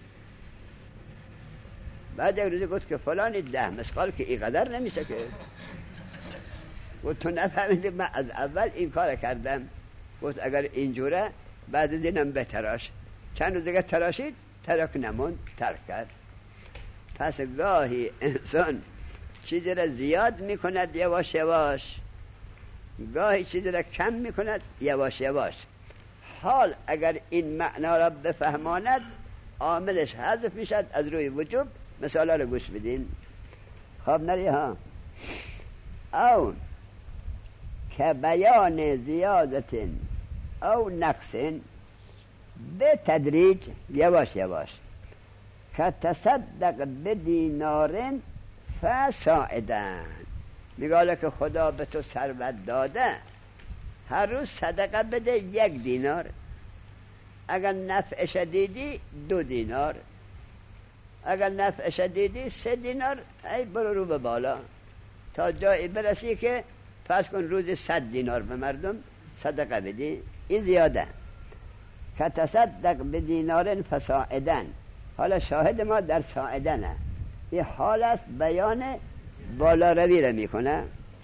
بعد یک روزی گفت که فلانی 10 مسقال که اینقدر نمیشه که. گفت تو نفهمیدی من از اول این کار کردم. گفت اگر اینجوره بعد دینم بتراش. چند روز دیگه تراشید، ترک نموند، ترک کرد. پس گاهی انسان چیزی را زیاد میکند یواش یواش، گاهی چیزی را کم میکند یواش یواش. حال اگر این معنا را بفهماند عاملش حذف میشد از روی وجوب. مثالا رو گوش بدین. خب نری ها. او که بیان زیادت او نقص به تدریج، یواش یواش. که تصدق به دینارن فساعدن، میگه که خدا به تو ثروت داده، هر روز صدقه بده 1 دینار. اگر نفع شدیدی 2 دینار، اگر نفع شدیدی 3 دینار. ای برو رو به بالا تا جایی برسی که فرض کن روزی 100 دینار به مردم صدقه بدی. این زیاده. که تصدق به دینار فساعدن. حالا شاهد ما در ساعدنه، این حال است بیان بالا روی را میکنه.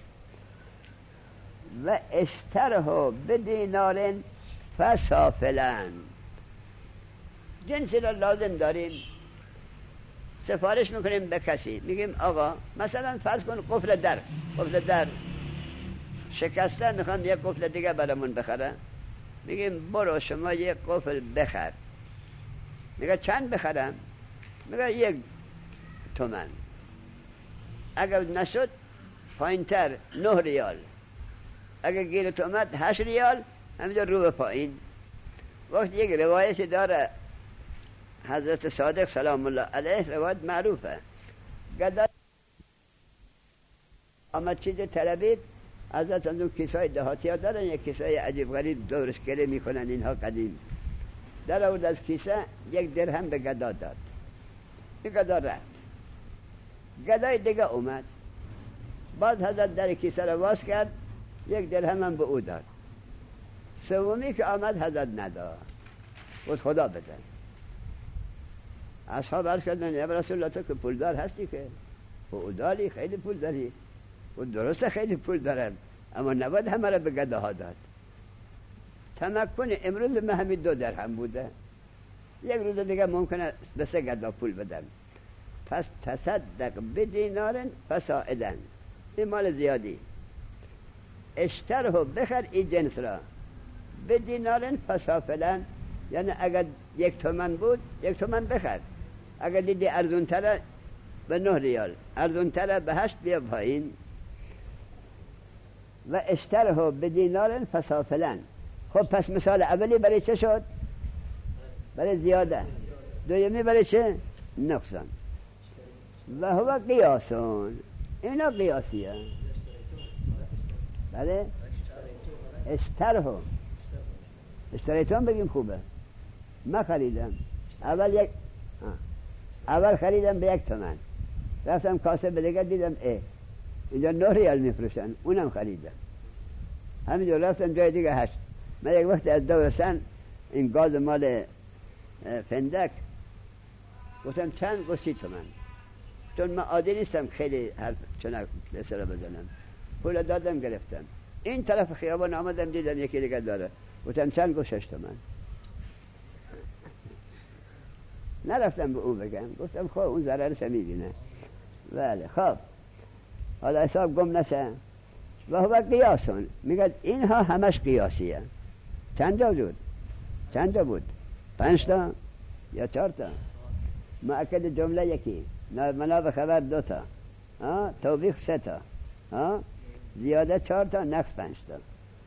و اشتره به دینار فسافلن. جنسی را لازم داریم، سفارش میکنیم به کسی، میگیم آقا مثلا فرض کن قفل در شکسته، میخوام یک قفل دیگه برامون بخره. میگیم برو شما یک قفل بخر. میگه چند بخرم؟ میگه 1 تومن. اگر نشد پایینتر 9 ریال، اگر گیرت اومد 8 ریال. همینجا رو به پایین. وقت یک روایت داره حضرت صادق سلام الله علیه، روایت معروفه. گدا آمد چیز طلبید حضرت، از اون کیسای دهاتی ها دارن یک کیسای عجیب غریب دورش گله میکنن اینها قدیم. در آورد از کیسه 1 درهم به گدا داد. این گدا رفت. گدای دیگه اومد، باز حضرت در کیسه رو باز کرد، 1 درهم هم به او داد. سومی که آمد حضرت نداد، بود خدا بده. اصحاب عرض کردن یا رسول الله تو که پولدار هستی که او داری، خیلی پول داری و درسته خیلی پول دارن، اما نباید همه را به گداها داد. تمکن امروز من همین 2 درهم بوده، یک روز دیگه ممکنه به 3 گدا پول بدن. پس تصدق به دینار فساعدن، این مال زیادی. اشتره بخر این جنس را به دینار فسافلن، یعنی اگر 1 تومن بود 1 تومن بخر، اگر دیدی ارزون تره به 9 ریال، ارزون تره به 8 بیا پایین. و اشتره به دینار فسافلن. خب پس مثال اولی برای چه شد؟ برای زیاده. دومی برای چه؟ نقصان. و هو قیاسون، اینا قیاسیه. بله اشتریتون بگیم خوبه. من خریدم اول خریدم به 1 تومن، رفتم کاسه به دیگر دیدم اینجا 9 ریال میفروشن، اونم خریدم. همینجا رفتم جای دیگه 8. من یک وقت از دورستان این گاز مال فندک گفتم چند؟ گفت 30 تومن. چون من عادی نیستم خیلی حرف چنک بسرا بزنم، پول دادم گرفتم. این طرف خیابان آمدم دیدم یکی دیگه داره، گفتم چند؟ گفت 6 تومن. نرفتم به اون بگم، گفتم خب اون ضررش میبینه. بله خب حالا حساب گم نشه. و هو قیاسون، میگه اینها همش قیاسیه. چند جا بود؟ 5 تا یا 4 تا؟ مؤکد جمله یکی، مناب خبر 2 تا، توبیخ 3 تا، زیاده 4 تا، نقص 5 تا.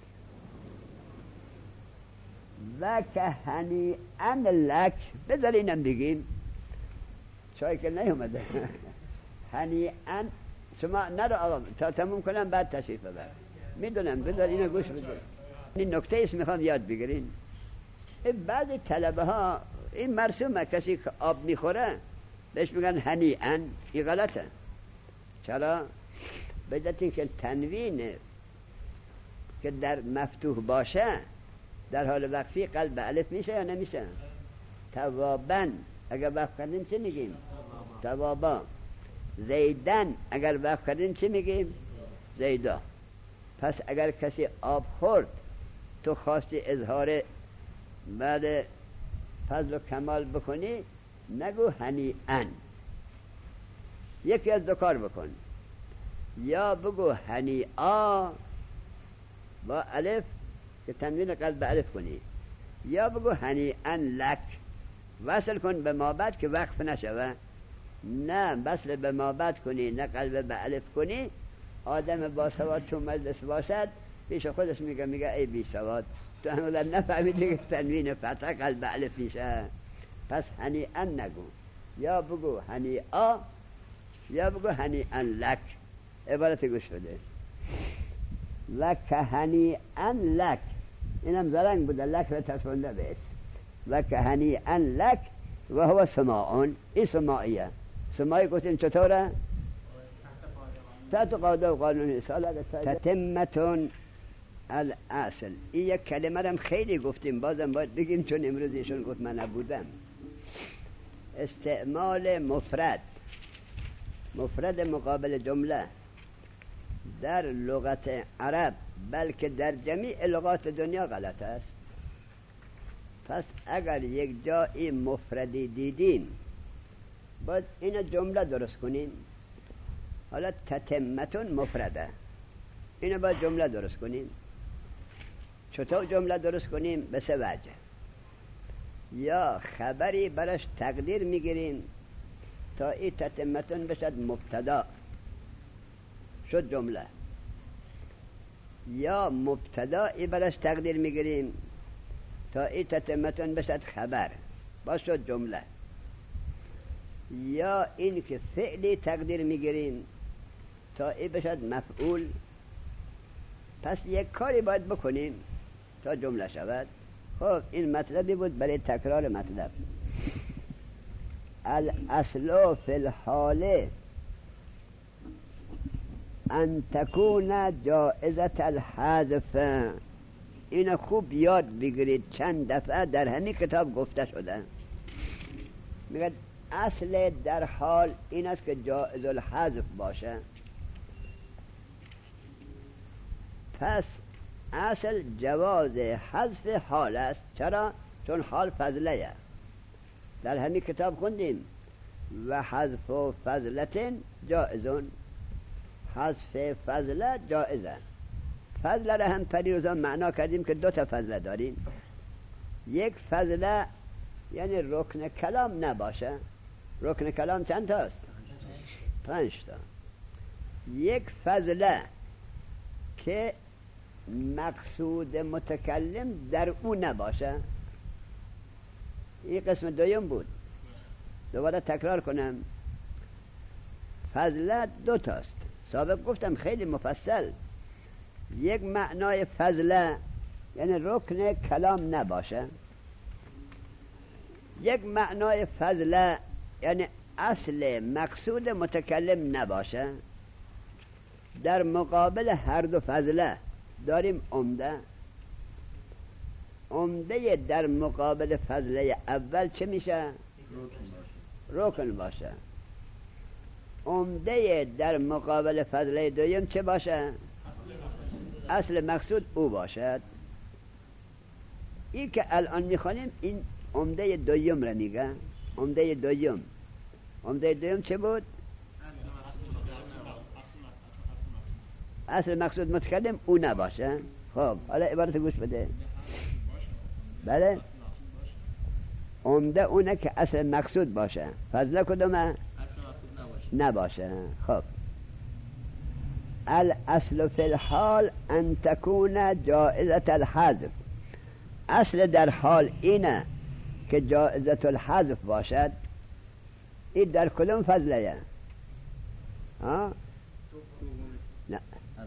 و که هنیئا لک، بذار اینم بگیم چای که نیومده. هنیئا شما نرو آقا تا تموم کنم بعد تشریف ببر. میدونم، بذار اینو گوش بده. این نکته ایست میخوام یاد بگیرین. بعضی طلبه ها این مرسومه، کسی که آب میخوره بهش میگن هنیئا. این غلطه. چرا؟ بجتی که تنوین که در مفتوح باشه در حال وقفی قلب الف میشه یا نمیشه؟ توابن اگر وقف کردیم چه میگیم؟ توابا. زیدن اگر وقف کردیم چه میگیم؟ زیدا. پس اگر کسی آب خورد تو خواستی اظهار بعد فضل و کمال بکنی، نگو هنیئا. یکی از 2 کار بکن، یا بگو هنیئا با الف که تنوین قلب الف کنی، یا بگو هنیئا لک، وصل کن به ما بعد که وقف نشوه. نه وصل به ما بعد کنی نه قلب به الف کنی، آدم با سواد تو مجلس باشد پیش خودش میگه ای بی سواد، تو همولا نفهمیدی که تنوین فتح قلب الف میشه. پس هنیئا نگو، یا بگو هنیئا یا بگو هنیئا لک. عبارت گوش بده. لک هنیئا لک، اینم زرنگ بوده، لک را تصونده بهش. و که هنیئا لک و هو سماعون. این سماعیه. سماعی گفتیم چطوره؟ تحت قاعده و قانون تتمتون الاصل. این یک کلمه هم خیلی گفتیم، بازم باید بگیم چون امروز ایشون گفت من نبودم. استعمال مفرد مقابل جمله در لغت عرب بلکه در جمیع لغات دنیا غلط است. پس اگر یک جایی مفردی دیدین باید این جمله درست کنین. حالا تتمتون مفرده، اینو باید جمله درست کنین. چطور جمله درست کنیم؟ به سه وجه. یا خبری براش تقدیر میگیریم تا این تتمتون بشد مبتدا، شد جمله. یا مبتدایی براش تقدیر میگیریم تا این تتمتون بشد خبر، باز شد جمله. یا این که فعلی تقدیر میگیریم تا این بشد مفعول. پس یک کاری باید بکنیم تا جمله شود. خب این مطلبی بود برای تکرار مطلب. الاصل فی الحال ان تکون جائزة الحذف. اینو خوب یاد بگیرید، چند دفعه در همین کتاب گفته شده. میگه اصل در حال این است که جائز الحذف باشه. پس اصل جواز حذف حال است. چرا؟ چون حال فضله. در همین کتاب خوندیم و حذف فضلة جائزون. حذف فضله جائزه. فضله را هم پریروزان معنا کردیم که دو تا فضله داریم. یک فضله یعنی رکن کلام نباشه. رکن کلام چند تاست؟ 5 تا. یک فضله که مقصود متکلم در اون نباشه. این قسم دویم بود. دوباره تکرار کنم. فضله 2 تاست. سابق گفتم خیلی مفصل. یک معنای فضله یعنی رکن کلام نباشه. یک معنای فضله یعنی اصل مقصود متکلم نباشه. در مقابل هر دو فضله داریم عمده. عمده در مقابل فضله اول چه میشه؟ رکن باشه. عمده در مقابل فضله دویم چه باشه؟ اصل مقصود او باشد. این که الان میخوانیم این عمده دویم را میگه. عمده دویم چه بود؟ اصل مقصود متکلم او نباشه. خب حالا عبارت گوش بده. بله عمده اونه که اصل مقصود باشه. فضله کدومه؟ نباشه. خب الاصل فی الحال ان تکون جائزة الحذف. اصل در حال اینه که جائزة الحذف باشد. این در کدوم فضله؟ نه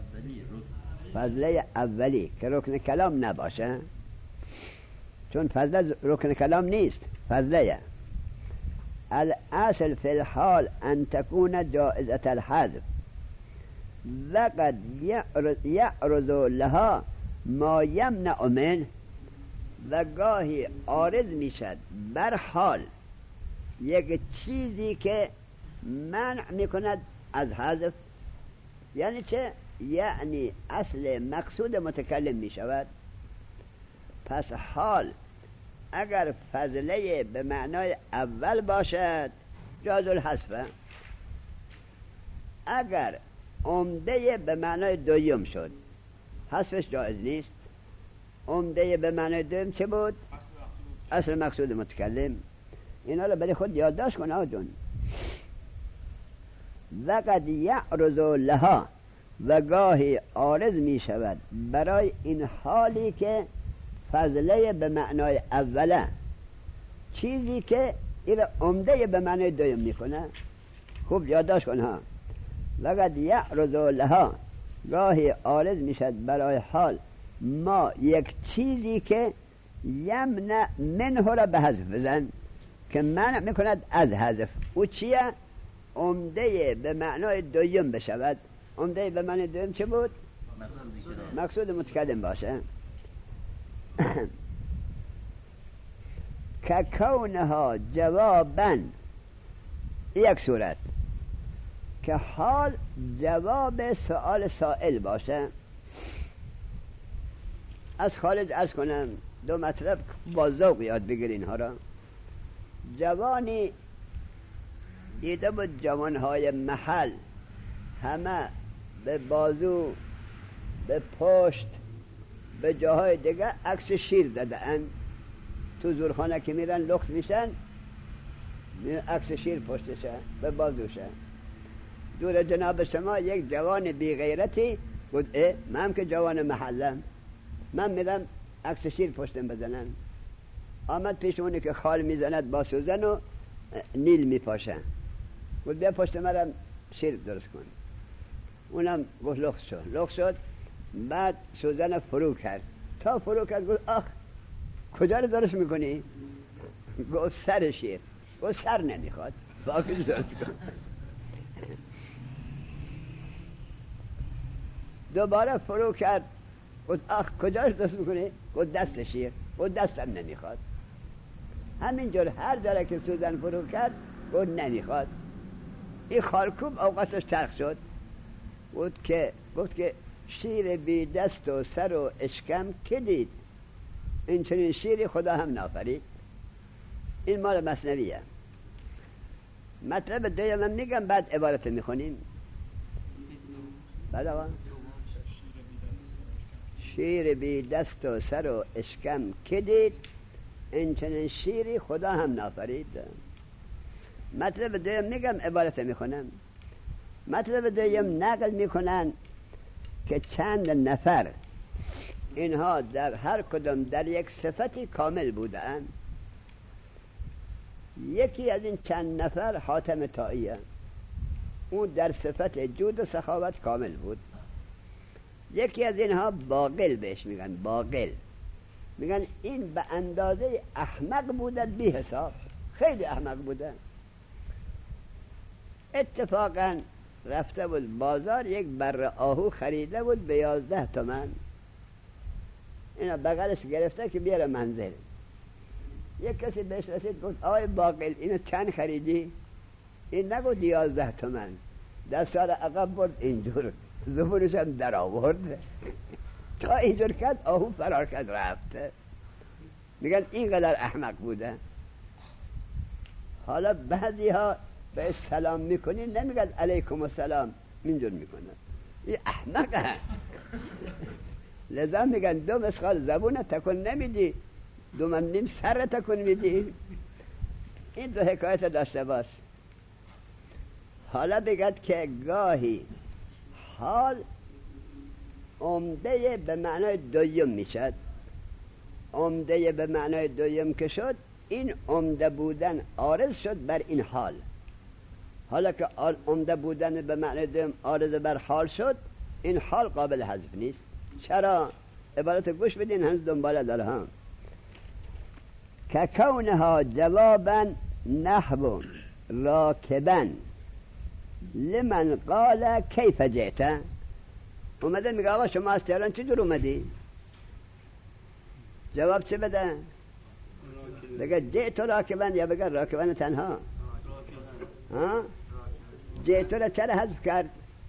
فضله اولی که رکن کلام نباشه. چون فضله رکن کلام نیست، فضله. الاصل فی الحال ان تكون جائزة الحذف وقد يعرض لها ما يمنع منه. و گاهی عارض میشد بر حال یک چیزی که منع میکند از حذف. یعنی چه؟ یعنی اصل مقصود متکلم میشود. پس حال اگر فضله به معنای اول باشد جاز الحذف. اگر عمده به معنای دوم شد حذفش جایز نیست. عمده به معنای دوم چه بود؟ اصل مقصود متکلم. اینا رو برای خود یادداشت کن آجون. وقد یعرض لها و گاهی عارض می شود برای این حالی که فضله به معنای اوله، چیزی که این عمده به معنای دوم میکنه. خوب یادداشت کن ها. وقد یعرض لها گاهی عارض میشد برای حال ما یک چیزی که یمنع منه را به حذف بزن که منع میکند از حذف. او چیه؟ عمده به معنای دویم بشود. عمده به معنای دویم چه بود؟ مقصود متکلم باشه. که کونها جوابا، یک صورت که حال جواب سؤال سائل باشه. از خالد عرض کنم دو مطلب با ذوق یاد بگیر اینها را. جوانی دیده بود جوانهای محل همه به بازو، به پشت، به جاهای دیگه عکس شیر زده اند. تو زورخانه که میرن لخت میشن، عکس شیر پشتشه، به بازوشه. دور جناب شما یک جوان بی غیرتی بود من که جوان محلم، من میرم عکس شیر پشتم بزنم. آمد پیش اونی که خال میزند با سوزن و نیل میپاشه، بود بیا پشت مرم شیر درست کن. اونم گفت لخت شد. بعد سوزن فرو کرد. تا فرو کرد گفت آخ کجا رو درست میکنی؟ گفت سر شیر. گفت سر نمیخواد، باقی درست کن. دوباره فرو کرد. گفت آخ کجا رو درست میکنی؟ گفت دست شیر. گفت دستم نمیخواد. همینجور هر جا که سوزن فرو کرد گفت نمیخواد. این خالکوب اوقاتش ترخ شد. گفت که شیر بی دست و سر و اشکم که دید، این چنین شیری خدا هم نافرید. این مال مثنویه. مطلب دویم من میگم بعد عبارت میخونیم. بعد آقا شیر بی دست و سر و اشکم که دید، این چنین شیری خدا هم نافرید. مطلب دویم میگم عبارت میخونم. مطلب دویم نقل میکنن که چند نفر اینها در هر کدام در یک صفتی کامل بودن. یکی از این چند نفر حاتم طائیه، اون در صفت جود و سخاوت کامل بود. یکی از اینها باقل بهش میگن، باقل میگن این به اندازه احمق بوده بی حساب، خیلی احمق بوده. اتفاقا رفته بود بازار، یک بره آهو خریده بود به 11 تومن. اینا بغلش گرفته که بیاره منزل. یک کسی بهش رسید گفت آقای باقل اینو چند خریدی؟ این نگفت 11 تومن. 10 سال عقب برد اینجور زبونش هم در آورد تا اینجور کرد آهو فرار کرد رفته. میگن اینقدر احمق بوده. حالا بعضی ها بهش سلام میکنی نمیگن علیکم السلام، اینجور میکنن. این احمقه. لذا میگن دو مسخال زبونه تکن نمیدی، دو نیم سر تکن میدی. این دو حکایت داشته باش. حالا بگد که گاهی حال عمده به معنای دویم میشد. عمده به معنای دویم که شد، این عمده بودن عارض شد بر این حال. حالا که عمده بودن به معنای دویم عارض بر حال شد، این حال قابل حذف نیست. چرا؟ عبارت گوش بدین، هنوز دنباله داره هم. که کونها جوابا نحو راکبا لمن قال کیف جئت. اومده میگه آقا شما از تهران چجور اومدی؟ جواب چه بده؟ بگه جئت راکبا یا بگه راکبا تنها؟ ها؟ جئت را چرا حذف کرد؟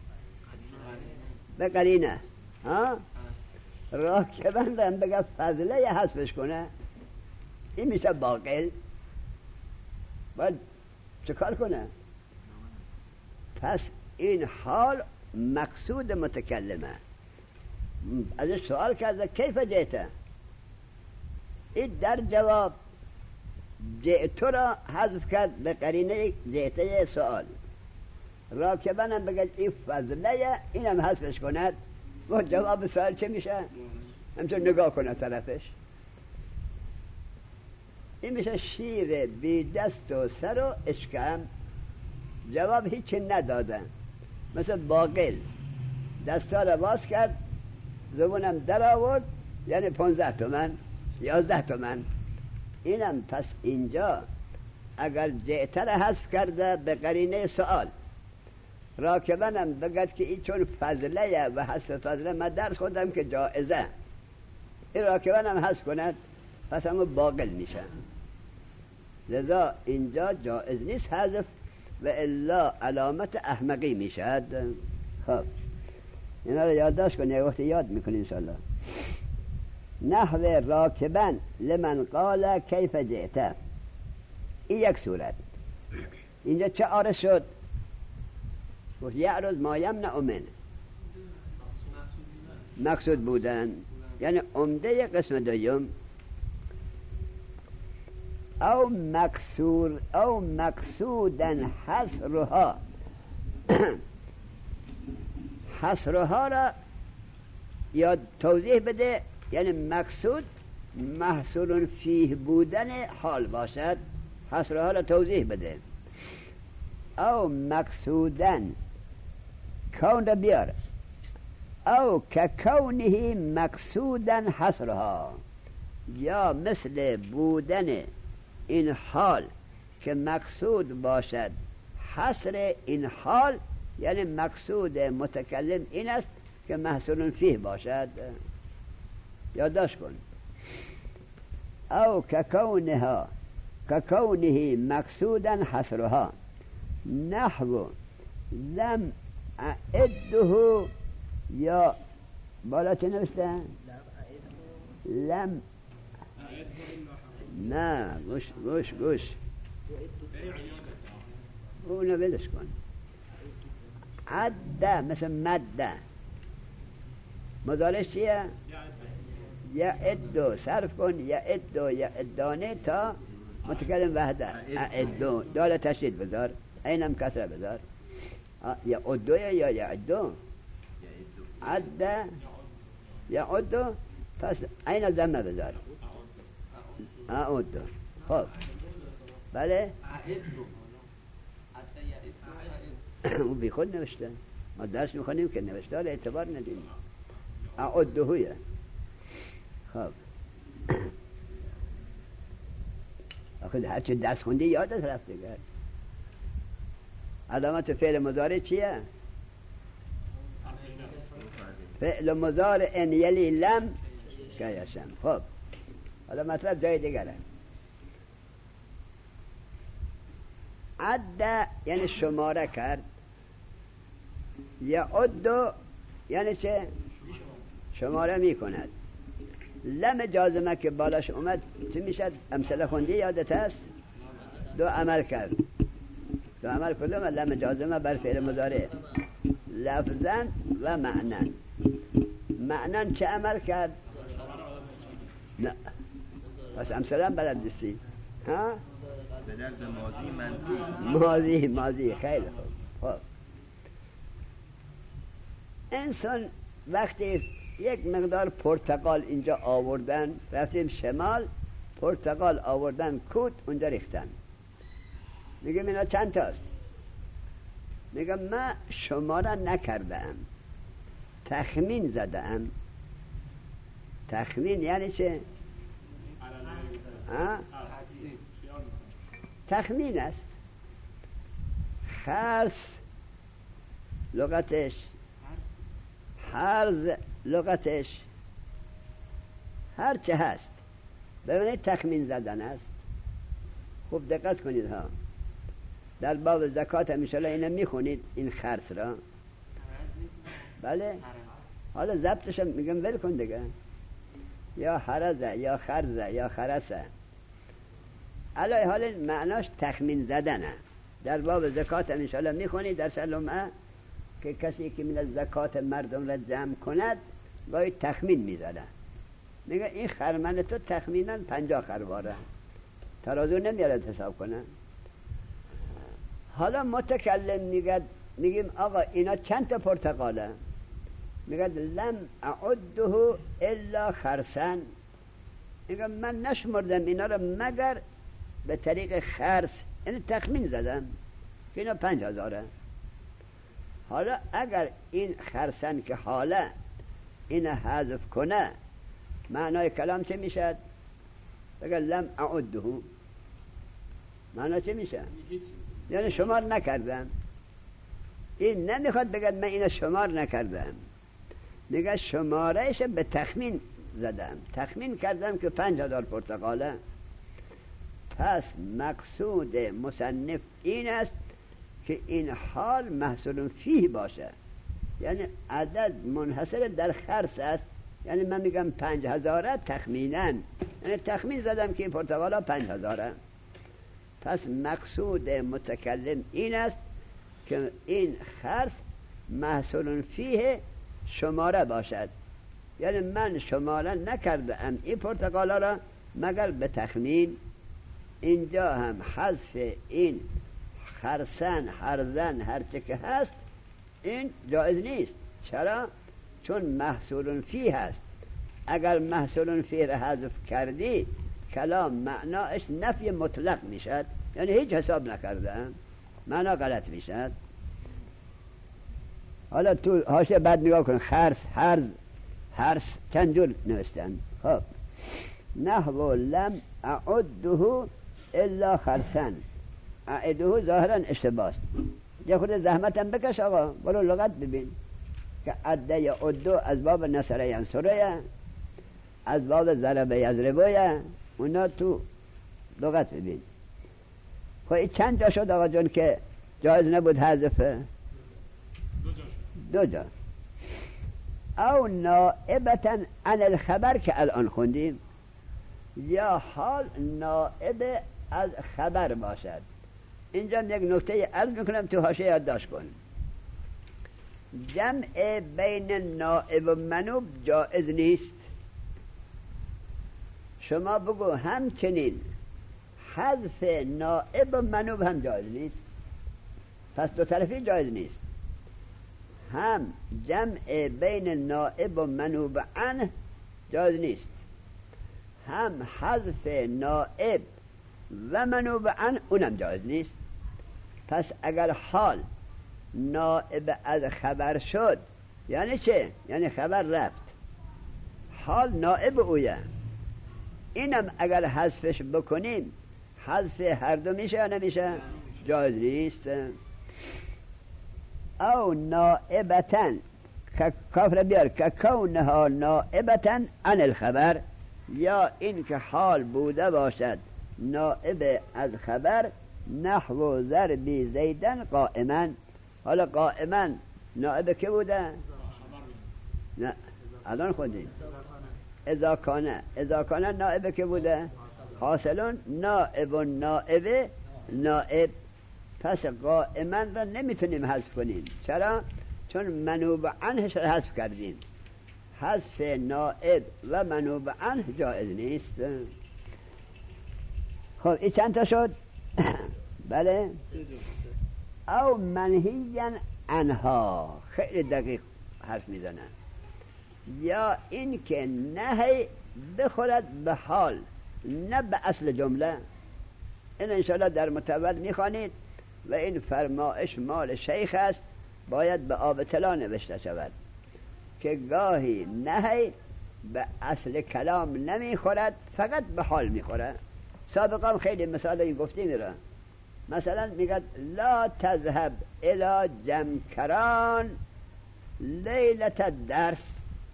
به قرینه. ها؟ راکبا را بگه فضله یا حذفش کنه. این میشه باقل. باید چه کار کنه؟ پس این حال مقصود متکلمه. ازش سوال کرده کیف جئت؟ این در جواب جئت را حذف کرد به قرینه جئت سوال. راکبا هم بگه این فضله، این هم حذفش کند و جواب سوال چه میشه؟ همچون نگاه کنه طرفش. این میشه شیر بی دست و سر و اشکم. جواب هیچی ندادن. مثل باقل دستا را باز کرد، زبونم در آورد، یعنی 15 تومن. 11 تومن. اینم پس اینجا اگر جئتر حذف کرده به قرینه سوال، راکبنم بگد که این چون فضله و حذف فضله من درس خوندم که جائزه، این راکبنم حذف کند پس همون باقل میشه. لذا اینجا جائز نیست حذف و الا علامت احمقی میشد. خب اینا رو یادداشت کنید، یه وقت یاد میکنید انشاءالله. نحو راکبن لمن قال کیف جئت، این یک صورت. اینجا چه عارض شد؟ گفت یعرض ما یمنع من، مقصود بودن، یعنی عمده قسم دوم. او مکسور او مقصودن حصرها حصرها را یا توضیح بده، یعنی مقصود محصور فیه بودن حال باشد، حصرها را توضیح بده. او مقصودن کون را بیار، او که کونه مقصودن حصرها، یا مثل بودن این حال که مقصود باشد حصر این حال، یعنی مقصود متکلم این است که محصول فیه باشد. یادداشت کن. او که کونه مقصودا حصرها، نحو لم اعده، یا بالا چه نوشته؟ لم نه گوش اونو بدش کن. عده مثل مده، مضارعش چیه؟ یا ادو صرف کن، یا ادو یا ادانه تا متکلم وحده. ادو دال تشدید بذار، اینم کسره بذار. یا ادو یا ادو، عده یا ادو، پس این زمه بذار. ادو. خب بله اون بی خود نوشته، ما درس میخونیم که نوشته حالا اعتبار ندیم. ادوهویه. خب آخه هرچی درس خوندی یادت رفته گرد. علامت فعل مضارع چیه؟ فعل مضارع ان یلی لم که یشم. خب حالا مطلب جای دیگره. عد یعنی شماره کرد، یا عدو یعنی چه؟ شماره می کند. لم جازمه که بالاش اومد چه میشد؟ امثله خوندی یادت هست؟ دو عمل کرد. دو عمل کدوم؟ لم جازمه بر فعل مضارع لفظا و معنن. معنن چه عمل کرد؟ نه پس امثله هم بلد نیستی. ها؟ به درد ماضی منفی. ماضی خیلی خوب. خب انسان وقتی یک مقدار پرتقال اینجا آوردن، رفتیم شمال پرتقال آوردن کود اونجا ریختن، میگم اینا چند تاست؟ میگم من شماره نکردم، تخمین زدم. تخمین یعنی چه؟ تخمین است. خرس لغتش، حرز لغتش، هر چه هست ببینید تخمین زدن است. خوب دقت کنید ها. در باب زکات همیشه اینو میخونید این خرس را. بله حالا ضبطش میگم ول کن دیگه. یا حرزه یا خرزه یا خرسه، علی حال معناش تخمین زدنه. در باب زکات انشاءالله میخونید در شلومه که کسی که من از زکات مردم را جمع کند گاهی تخمین میزنه، میگه این خرمن تو تخمینا 50 خرواره، ترازو نمیارد حساب کنه. حالا متکلم میگیم آقا اینا چند تا پرتقاله؟ میگه لم اعده الا خرسن. میگه من نشمردم اینا رو مگر به طریق خرس، یعنی تخمین زدم که اینا 5000. حالا اگر این خرسن که حاله این حذف کنه معنای کلام چه میشد؟ بگه لم اعده، معنا چه میشه؟ یعنی شمار نکردم. این نمیخواد بگه من اینو شمار نکردم، میگه شمارش به تخمین زدم، تخمین کردم که 5000 پرتقاله. پس مقصود مصنف این است که این حال محصول فیه باشه، یعنی عدد منحصر در خرس است. یعنی من میگم 5000 تخمیناً، یعنی تخمین زدم که این پرتقالا 5000. پس مقصود متکلم این است که این خرس محصول فیه شماره باشد، یعنی من شماره نکردم این پرتقالا را مگر به تخمین. اینجا هم حذف این خرسن، هرزن، هرچه که هست این جایز نیست. چرا؟ چون محصول فیه هست. اگر محصول فیه را حذف کردی کلام معناش نفی مطلق میشد، یعنی هیچ حساب نکردم، معنا غلط میشد. حالا تو حاشیه بعد نگاه کن، خرس، هرز، هرس چند جور نوشتن. خب نحو لم اعده الا خرسن، اعده ظاهرا اشتباست. یه خود زحمتم بکش آقا، برو لغت ببین که عده عدو از باب نصره ینصره، از باب ضرب یضربه، اونا تو لغت ببین. خب این چند جا شد آقا جون که جایز نبود حذفه؟ دو جا. او نائبتا عن الخبر که الان خوندیم، یا حال نائب از خبر باشد. اینجا یک نکته عرض میکنم تو حاشیه یادداشت کن. جمع بین نائب و منوب جائز نیست. شما بگو همچنین حذف نائب و منوب هم جایز نیست. پس دو طرفی جایز نیست. هم جمع بین نائب و منوب عنه جایز نیست، هم حذف نائب و منوب عنه اونم جایز نیست. پس اگر حال نائب از خبر شد یعنی چه؟ یعنی خبر رفت، حال نائب اویه، اینم اگر حذفش بکنیم حذف هر دو میشه یا نمیشه؟ جایز نیست. او نائبتن کافر بیار که کونها نائبتن عن الخبر، یا این که حال بوده باشد نائب از خبر، نحو ضربی زیدن قائما. حالا قائما نائب که بوده؟ نه الان خوندیم اذا کانه نائب که بوده؟ حاصلون نائب و نائب نائب. پس قائما را نمیتونیم حذف کنیم. چرا؟ چون منوب عنهش را حذف کردیم. حذف نائب و منوب عنه جایز نیست. خب این چند تا شد؟ بله. او منهیا عنها، خیلی دقیق حرف میزنن. یا این که نهی بخورد به حال نه به اصل جمله. این انشاءالله در متول میخوانید و این فرمایش مال شیخ است، باید به آب طلا نوشته شود که گاهی نهی به اصل کلام نمیخورد، فقط به حال میخورد. سابقا خیلی مثال این گفتیم را، مثلا میگه لا تذهب الى جمکران لیلت الدرس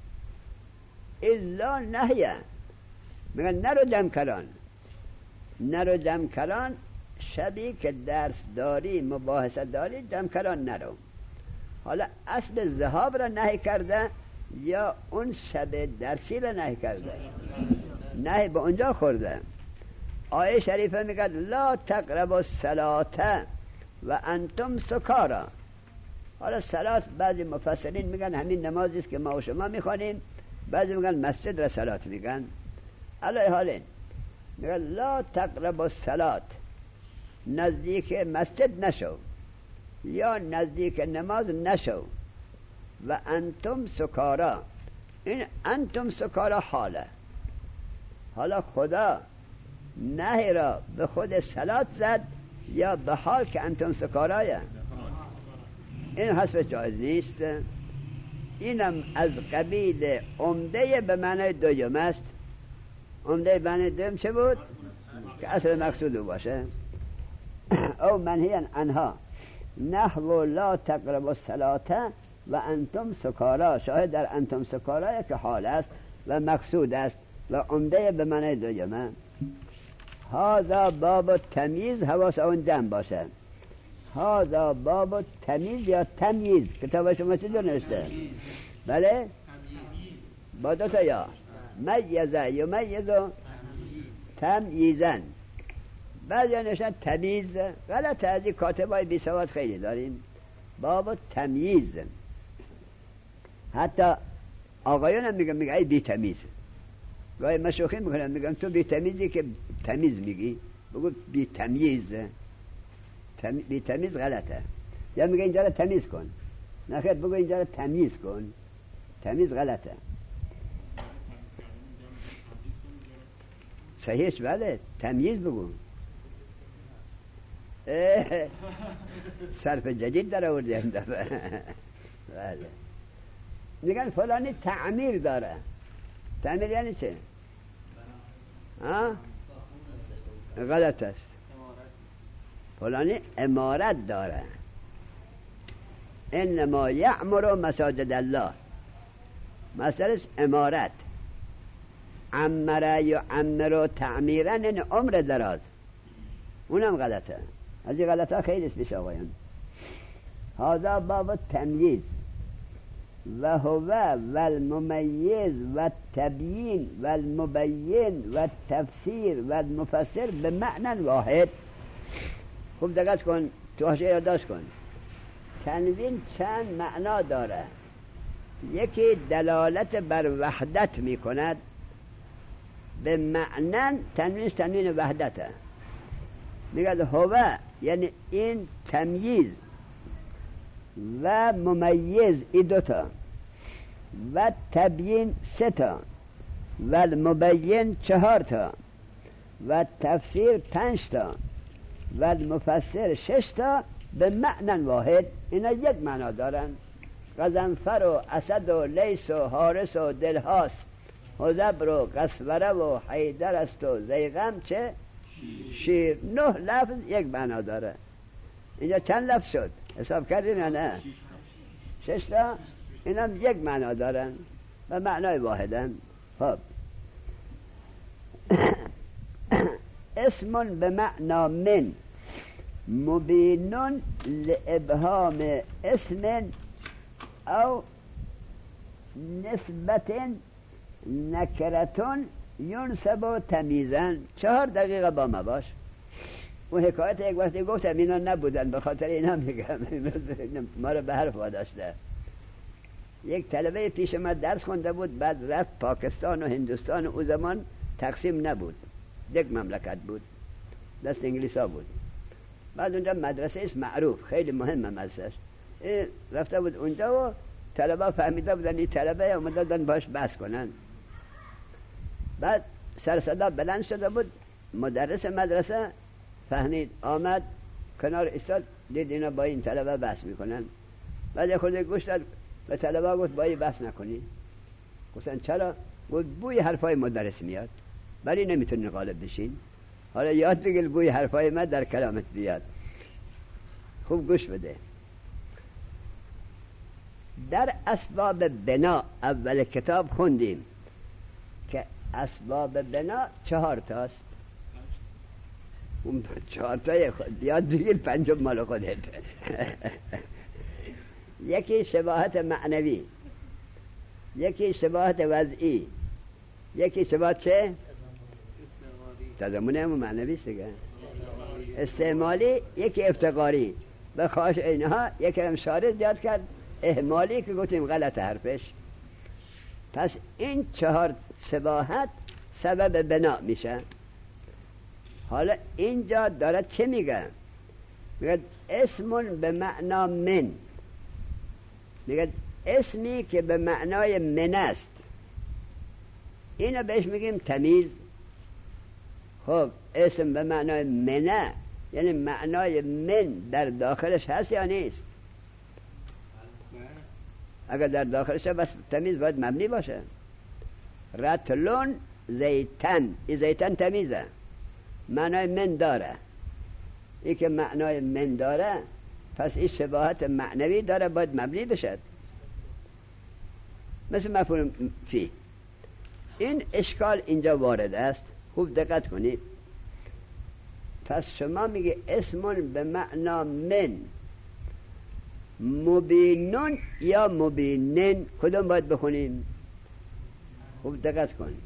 الا نهیه. میگه نرو جمکران، نرو جمکران، شبی که درس داری مباحثه داری جمکران نرو. حالا اصل ذهاب را نهی کرده یا اون شب درسی را نهی کرده؟ نهی به اونجا خورده. آیه شریفه میگه لا تقربوا الصلاة و انتم سکارا. حالا صلات بعضی مفسرین میگن همین نمازی است که ما و شما میخوانیم، بعضی میگن مسجد را صلات میگن. علی حالین میگه لا تقربوا الصلاة، نزدیک مسجد نشو یا نزدیک نماز نشو، و انتم سکارا. این انتم سکارا حاله. حالا خدا نهی را به خود صلات زد یا به حال که انتم سکارایه؟ این حذف جایز نیست. اینم از قبیل عمده به معنی دوم است. عمده بنی دوم چه بود؟ که اصل مقصود باشه. او منهی عنها نحو لا تقربوا الصلاة و انتم سکارا. شاهد در انتم سکارا که حال است و مقصود است و عمده به معنی دومه. هذا باب تمیز، حواس اون دم باشه. هذا باب تمیز یا تمیز. کتاب شما چه جور نوشته؟ بله؟ با دو تا یا میزه یمیزو تمیزن. بعضی ها نوشتن تمیز. غلط. از این کاتبای بی سواد خیلی داریم. باب تمیز. حتی آقایان هم میگن ای بی تمیز. گاهی مشوخی میکنن میگن تو بی تمیزی که تمیز میگی. بگو بی تمیز. بی تمیز غلطه. یا میگه اینجا رو تمیز کن. نخیر بگو اینجا رو تمیز کن. تمیز غلطه. صحیحش بله. تمیز بگو. صرف جدید در آوردی این دفعه. بله. میگن فلانی تعمیر داره. تعمیر یعنی چه؟ غلط است. فلانی امارت داره. انما یعمر مساجد الله. مثلش امارت. عمره یعمر تعمیرا این عمر دراز. اونم غلطه. از این غلطه خیلی است پیش آقایان. هذا باب تمییز و هو و الممیز و التبیین و المبین و التفسیر و المفسر به معنی واحد. خوب دقت کن. تو حاشیه یادداشت کن. تنوین چند معنا داره. یکی دلالت بر وحدت می کند. به معنی تنوینش تنوین وحدته. میگه هو یعنی این تمییز و ممیز ای دوتا و تبیین 3 تا و المبین 4 تا و تفسیر 5 تا و المفسر 6 تا به معنی واحد. اینا یک معنا دارن. غضنفر و اسد و لیس و حارس و دلهاس حزبر و قصوره و حیدر است و زیغم چه؟ شیر. 9 لفظ یک معنا داره. اینجا چند لفظ شد؟ حساب کردیم یا نه؟ 6 تا. اینا هم یک معنا دارن و معنای واحدن. خب اسم به معنا من مبینون لابهام اسم او نسبت نکرتون ینسب و تمیزن. 4 دقیقه با ما باش. اون حکایت یک وقتی گفتم اینا نبودن، به خاطر اینا میگم. ما رو به حرف واداشته. یک طلبه پیش ما درس خونده بود، بعد رفت پاکستان و هندوستان. او زمان تقسیم نبود، یک مملکت بود، دست انگلیسا بود. بعد اونجا مدرسه است معروف، خیلی مهمه مدرسه. رفته بود اونجا و طلبه فهمیده بودن این طلبه اومده بودن باش بحث کنن. بعد سر صدا بلند شده بود. مدرس مدرسه فهمید، آمد کنار استاد، دید اینا با این طلبه بحث میکنن. بعد خود گوش داد به طلبه، گفت با این بحث نکنی. گفتن چرا؟ گفت بوی حرفای مدرس میاد، ولی نمیتونی غالب بشین. حالا یاد بگیر بوی حرفای من در کلامت بیاد. خوب گوش بده. در اسباب بنا اول کتاب خوندیم که اسباب بنا 4 تاست. اون 4 تای خود یاد بگیر، 5 مال خودت. یکی شباهت معنوی، یکی شباهت وضعی، یکی شباهت چه؟ تضمنه همون معنوی است دیگه. استعمالی، یکی افتقاری. به خواهش اینها یکی هم شارع زیاد کرد اهمالی که گفتیم غلط حرفش. پس این 4 شباهت سبب بنا میشه. حالا اینجا داره چه میگه؟ میگه اسم به معنا من. میگه اسمی که به معنای من است، اینو بهش میگیم تمیز. خب اسم به معنای منه یعنی معنای من در داخلش هست یا نیست؟ اگر در داخلش بس تمیز باید مبنی باشه. رتلون زیتن، این زیتن تمیزه، معنای من داره. این که معنای من داره پس این شباهت معنوی داره، باید مبنی بشد، مثل مفعول فی. این اشکال اینجا وارد است، خوب دقت کنید. پس شما میگه اسمون به معنا من، مبینون یا مبینن، کدوم باید بخونیم؟ خوب دقت کنید.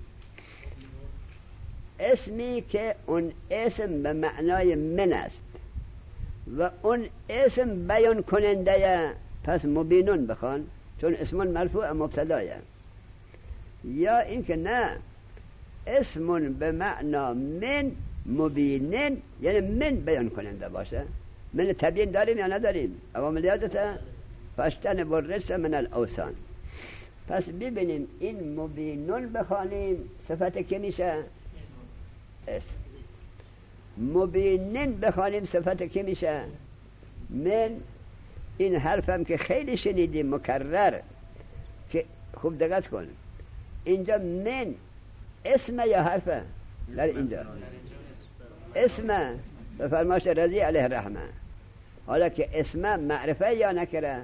اسمی که اون اسم به معنای من است و اون اسم بیان کننده، پس مبینون بخوان، چون اسمون مرفوع مبتدایه. یا اینکه نه، اسمون به معنا من مبینن، یعنی من بیان کننده باشه. من تبیین داریم یا نداریم؟ عوامل یادته؟ فاشتن بررس من الاوسان. پس ببینیم این مبینون بخوانیم صفت که میشه؟ اسم. مبینن بخوانیم صفت که میشه؟ من. این حرفم که خیلی شنیدیم مکرر، که خوب دقت کن، اینجا من اسم یا حرفه؟ در اینجا اسم، به فرمایش رضی علیه رحمه. حالا که اسم معرفه یا نکره؟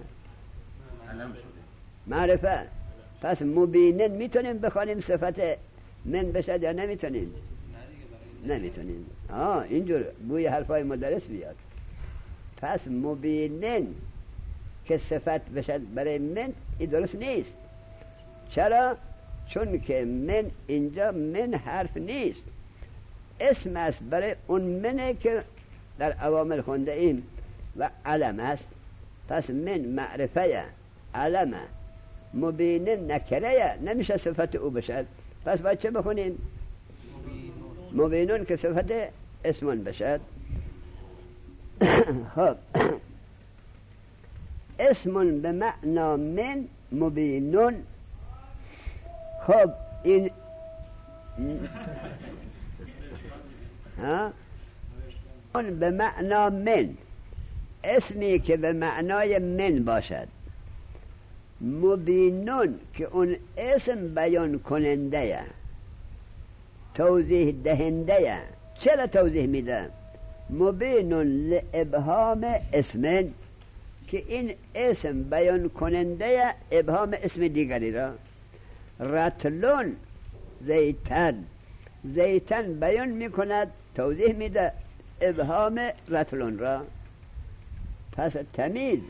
معرفه. پس مبینن میتونیم بخوانیم صفت من بشد یا نمیتونیم؟ نمیتونیم. اینجور بوی حرفای مدرس بیاد. پس مبینن که صفت بشد برای من، این درست نیست. چرا؟ چون که من اینجا من حرف نیست، اسم است برای اون منه که در عوامل خونده ایم و علم است. پس من معرفه، علمه، مبینن نکره، نمیشه صفت او بشد. پس باید چه بخونیم؟ مبینون که صفت اسمون بشد. خب اسمون به معنا من مبینون. خب این اون به معنا من، اسمی که به معنای من باشد، مبینون که اون اسم بیان کننده، توضیح دهنده. چرا توضیح میده؟ مبینون لابهام اسمن، که این اسم بیان کننده ابهام اسم دیگری را. رتلون زیتن، زیتن بیان میکند، توضیح میده ابهام رتلون را. پس تمیز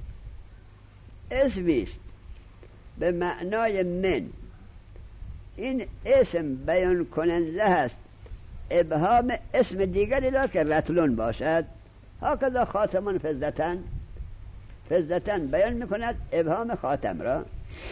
اسمیست به معنای من، این اسم بیان کننده هست ابهام اسم دیگری را که رتلون باشد. هکذا خاتمان فضتن، فضتن بیان میکند ابهام خاتم را.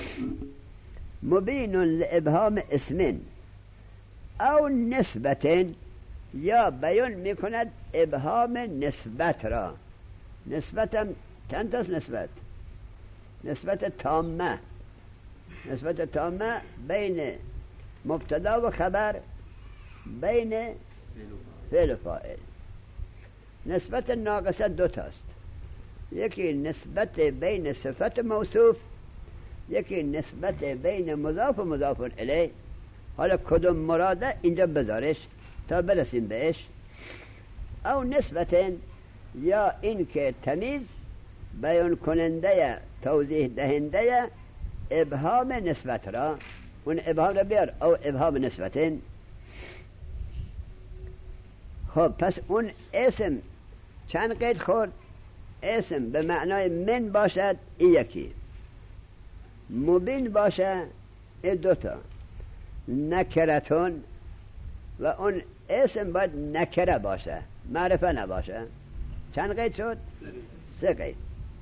مبینون لابهام اسمن او نسبتن، یا بیان میکند ابهام نسبت را. نسبتم چند تاست نسبت؟ نسبت تامه، نسبت تامه بین مبتدا و خبر، بین فعل و فاعل. نسبت ناقصه دو تاست، یکی نسبت بین صفت موصوف، یکی نسبت بین مضاف و مضاف الیه. حالا کدوم مراده اینجا بذارش تا برسیم بهش. او نسبتن، یا این که تمیز بیان کننده، توضیح دهنده ابهام نسبت را. اون ابهام را بیار، او ابهام نسبتن. خب پس اون اسم چند قید خورد؟ اسم به معنای من باشد، این یکی. مبین باشه، این دوتا. نکرتون، و اون اسم باید نکره باشه، معرفه نباشه. چند قید شد؟ سه قید.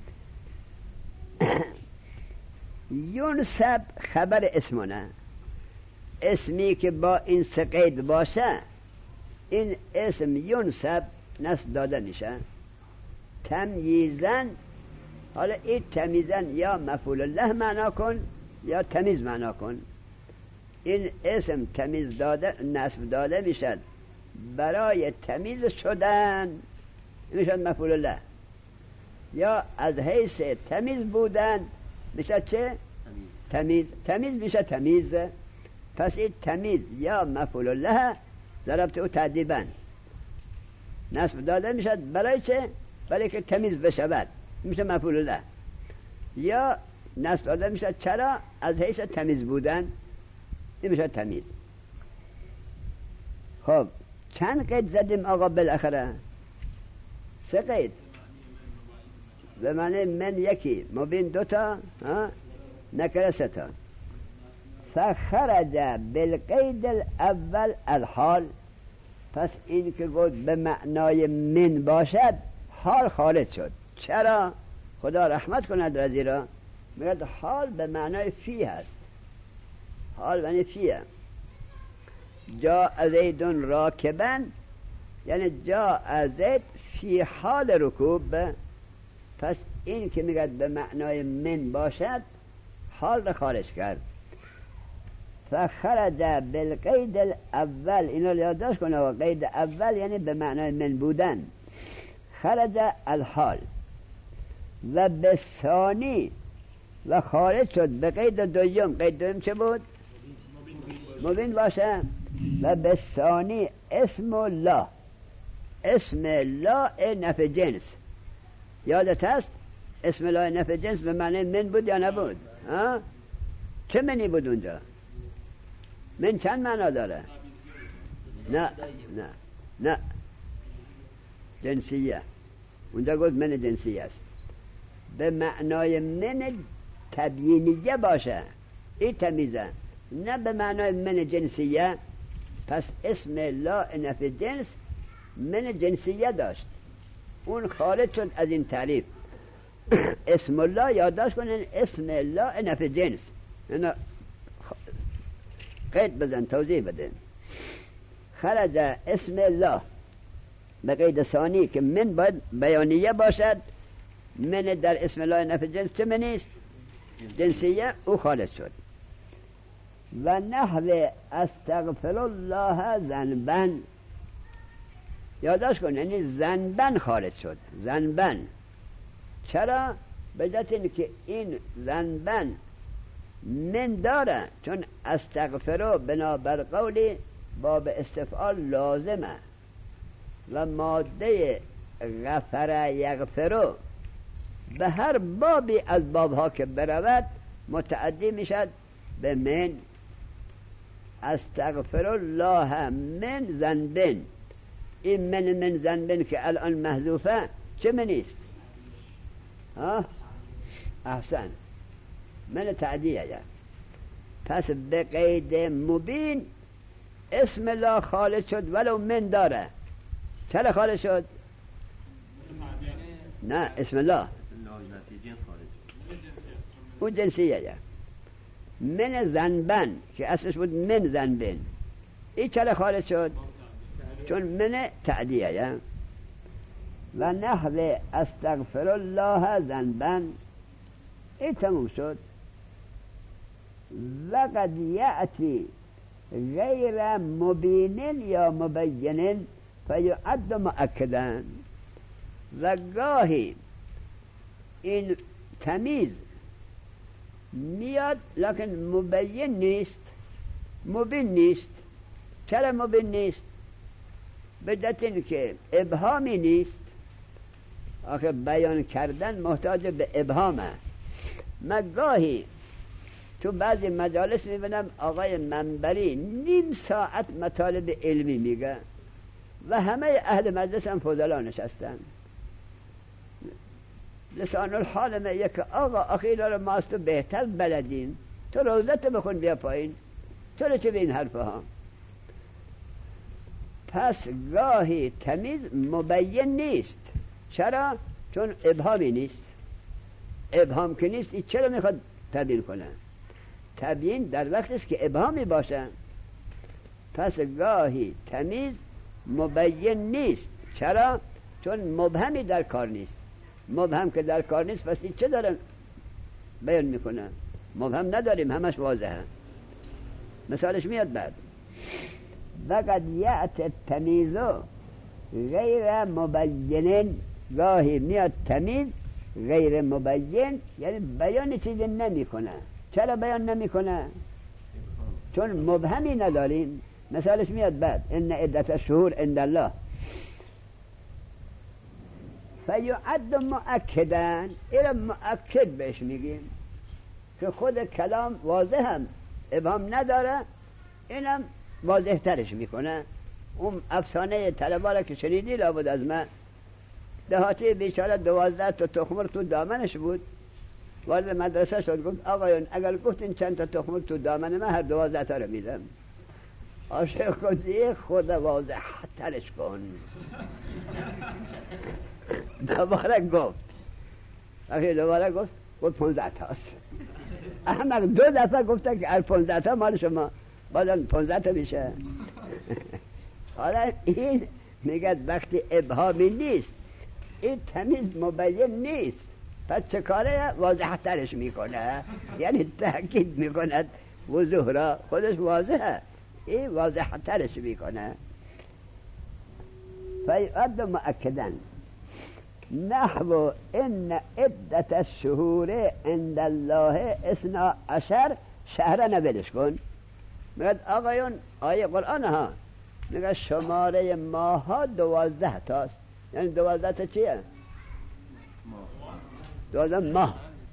یونسب خبر اسمونه، اسمی که با این سه قید باشه این اسم یونسب نسب داده میشه. تمییزن، حالا این تمیزن یا مفعول له معنا کن یا تمیز معنا کن. این اسم تمیز داده، نسب داده میشد برای تمیز شدن، میشد مفعول له. یا از حیث تمیز بودن میشد چه؟ تمیز. تمیز میشه تمیز. پس این تمیز یا مفعول له ضربت او تأدیبا نصب داده میشد برای چه؟ برای که تمیز بشود میشه مفعول له، یا نصب داده میشد چرا؟ از حیث تمیز بودن این میشه تمیز. خب چند قید زدیم آقا بالاخره؟ 3 قید. به معنی من یکی، مبین 2 تا، نکره 3 تا. فخرج بالقید الاول الحال، پس این که گفت به معنای من باشد حال خارج شد. چرا؟ خدا رحمت کند رضی را میگه حال به معنای فی هست. حال یعنی فیه. جا زیدون راکبن یعنی جا زید فی حال رکوب. پس این که میگه به معنای من باشد حال را خارج کرد. فخرج بالقید الاول، اینو یادداشت کنه، و قید اول یعنی به معنای من بودن. خرج الحال و بثانی و خارج شد به قید دوم. قید دوم چه بود؟ مبین باشه. و بثانی اسم الله، اسم الله نفی جنس. یادت هست اسم الله نفی جنس به معنی من بود یا نبود؟ چه منی بود اونجا؟ من چند معنا داره؟ نه جنسیه. اونجا گفت من جنسیه است. به معنای من تبیینیه باشه این تمیزه، نه به معنای من جنسیه. پس اسم الله نفی جنس من جنسیه داشت، اون خارج شد از این تعریف. اسم الله یادداشت کنین، اسم الله نفی جنس. اینا قید بزن توضیح بده. خرج اسم الله به قید ثانی که من باید بیانیه باشد. من در اسم الله نفی جنس چه منیست؟ جنسیه، او خارج شد. و نحو استغفر الله ذنبا، یادداشت کن یعنی ذنبا خارج شد. ذنبا چرا؟ به جهت این که این ذنبا من داره، چون استغفرو بنابر قولی باب استفعال لازمه و ماده غفر یغفرو به هر بابی از بابها که برود متعدی میشد به من. استغفر الله من ذنبن، این من ذنبن که الان محذوفه چه منیست؟ احسن، من تعدیه. پس به قید مبین اسم الله خالد شد ولو من داره. چرا خالد شد؟ نه اسم الله اون جنسیه. من ذنبن که اصلش بود من ذنبن، این چرا خالد شد؟ چون من تعدیه. و نحو استغفر الله ذنبا، این تموم شد. و قد یأتی غیر مبین یا مبین فیعد مؤکدا، و گاهی این تمیز میاد لکن مبین نیست، مبین نیست. چرا مبین نیست؟ بدت این که ابهامی نیست. آخه بیان کردن محتاج به ابهامه. من گاهی تو بعضی مجالس میبینم آقای منبری 1/2 ساعت مطالب علمی میگه و همه اهل مجلس هم فضلا نشستن. لسان الحال میگه که آقا اخیرا رو ماست بهتر بلدین، تو روزت بخون بیا پایین، تو رو چه به این حرفه ها؟ پس گاهی تمیز مبین نیست. چرا؟ چون ابهامی نیست. ابهام که نیست این چرا میخواد تبیین کنه؟ تبیین در وقتی است که ابهامی باشه. پس گاهی تمیز مبین نیست. چرا؟ چون مبهمی در کار نیست. مبهم که در کار نیست پس این چه داره بیان میکنه؟ مبهم نداریم، همش واضحه. مثالش میاد بعد. وقد یأت تمیزو غیر مبین، گاهی میاد تمیز غیر مبین یعنی بیان چیزی نمیکنه. چرا بیان نمیکنه؟ چون مبهمی نداریم. مثالش میاد بعد ان عدت الشهور عند الله فیعد مؤکدا، این مؤکد بهش میگیم که خود کلام واضح هم ابهام نداره، اینم واضح ترش میکنه. اون افسانه طلبه که شنیدی لابد از من، دهاتی بیچاره 12 تا تخمر تو دامنش بود، وارد مدرسه شد گفت آقایون اگر گفتین چند تا تخمر تو دامن من هر 12 تا رو میدم. عاشق گفت خود واضح ترش کن. دوباره گفت وقتی دوباره گفت 15 تاست. احمق 2 دفعه گفته که 15 تا مال شما، بازم 15 تا میشه. حالا این میگه وقتی ابهامی نیست، این تمیز مبین نیست، پس چه کاره واضح ترش میکنه، یعنی تأکید میکنه وضوح را، خودش واضحه، این واضح ترش میکنه. فیعد مؤکدا نحو ان عدت الشهور عند الله 12 شهرا، نبلش کن. میگه آقایون آیه قرآن ها میگه شماره ماه ها 12 تاست، یعنی 12 تا چیه؟ 12 ماه.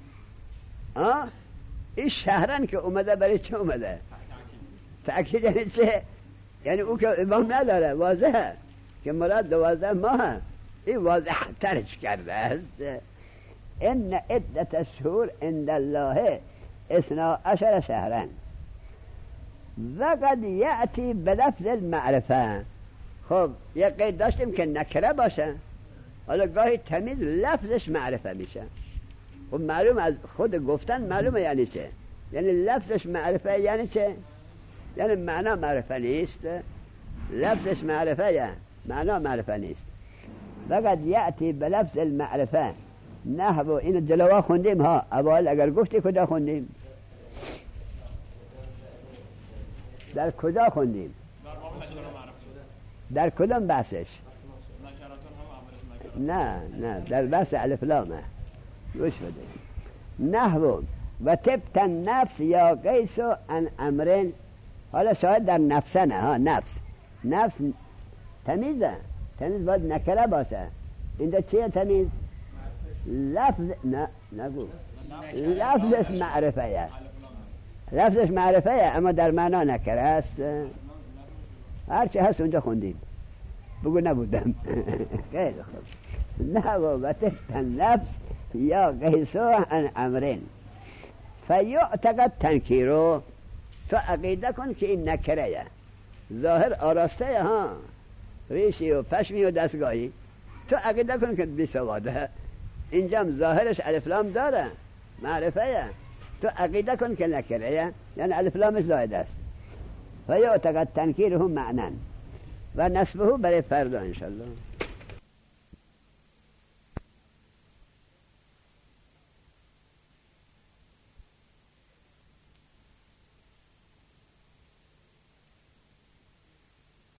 این شهرن که اومده برای چه اومده؟ تأکید یعنی چه؟ یعنی او که ابهام نداره، واضحه که مراد 12 ماه، این واضح ترش کرده است. ان عدت الشهور عند الله 12 شهرا و قد یأتی بلفظ المعرفه. خب یک قید داشتیم که نکره باشه، حالا گاهی تمیز لفظش معرفه میشه. خب معلوم از خود گفتن معلومه یعنی چه، یعنی لفظش معرفه یعنی چه، یعنی معنا معرفه نیست، لفظش معرفه یعنی معنا معرفه نیست. فقط یأتی بلفظ المعرفه نحو، این جلوه خوندیم ها، اول اگر گفتی کجا خوندیم؟ در کجا خوندیم؟ در کدام بحثش؟ نه در بحث الف لامه. گوش بده. نحو و تبت النفس یا قیس عن امرین. حالا شاید در نفسه نه ها، نفس تمیزه، تمیز باید نکره باشه. اینجا چیه تمیز؟ لفظ نه نگو، لفظش معرفه، لفظش معرفه اما در معنا نکره است. هرچی هست اونجا خوندیم، بگو نبودم. خیلی خوب. نحو و تبت النفس یا قیس عن امرین فیعتقد تنکیرو. تو عقیده کن که این نکره، ظاهر آراسته ها، ریشی و پشمی و دستگاهی، تو عقیده کن که بی سواده، اینجا ظاهرش الف لام داره، معرفه، تو عقیده کن که نکره، یعنی الف لامش زائد است. فیعتقد تنکیره معنا و نسبه برای فردا انشالله.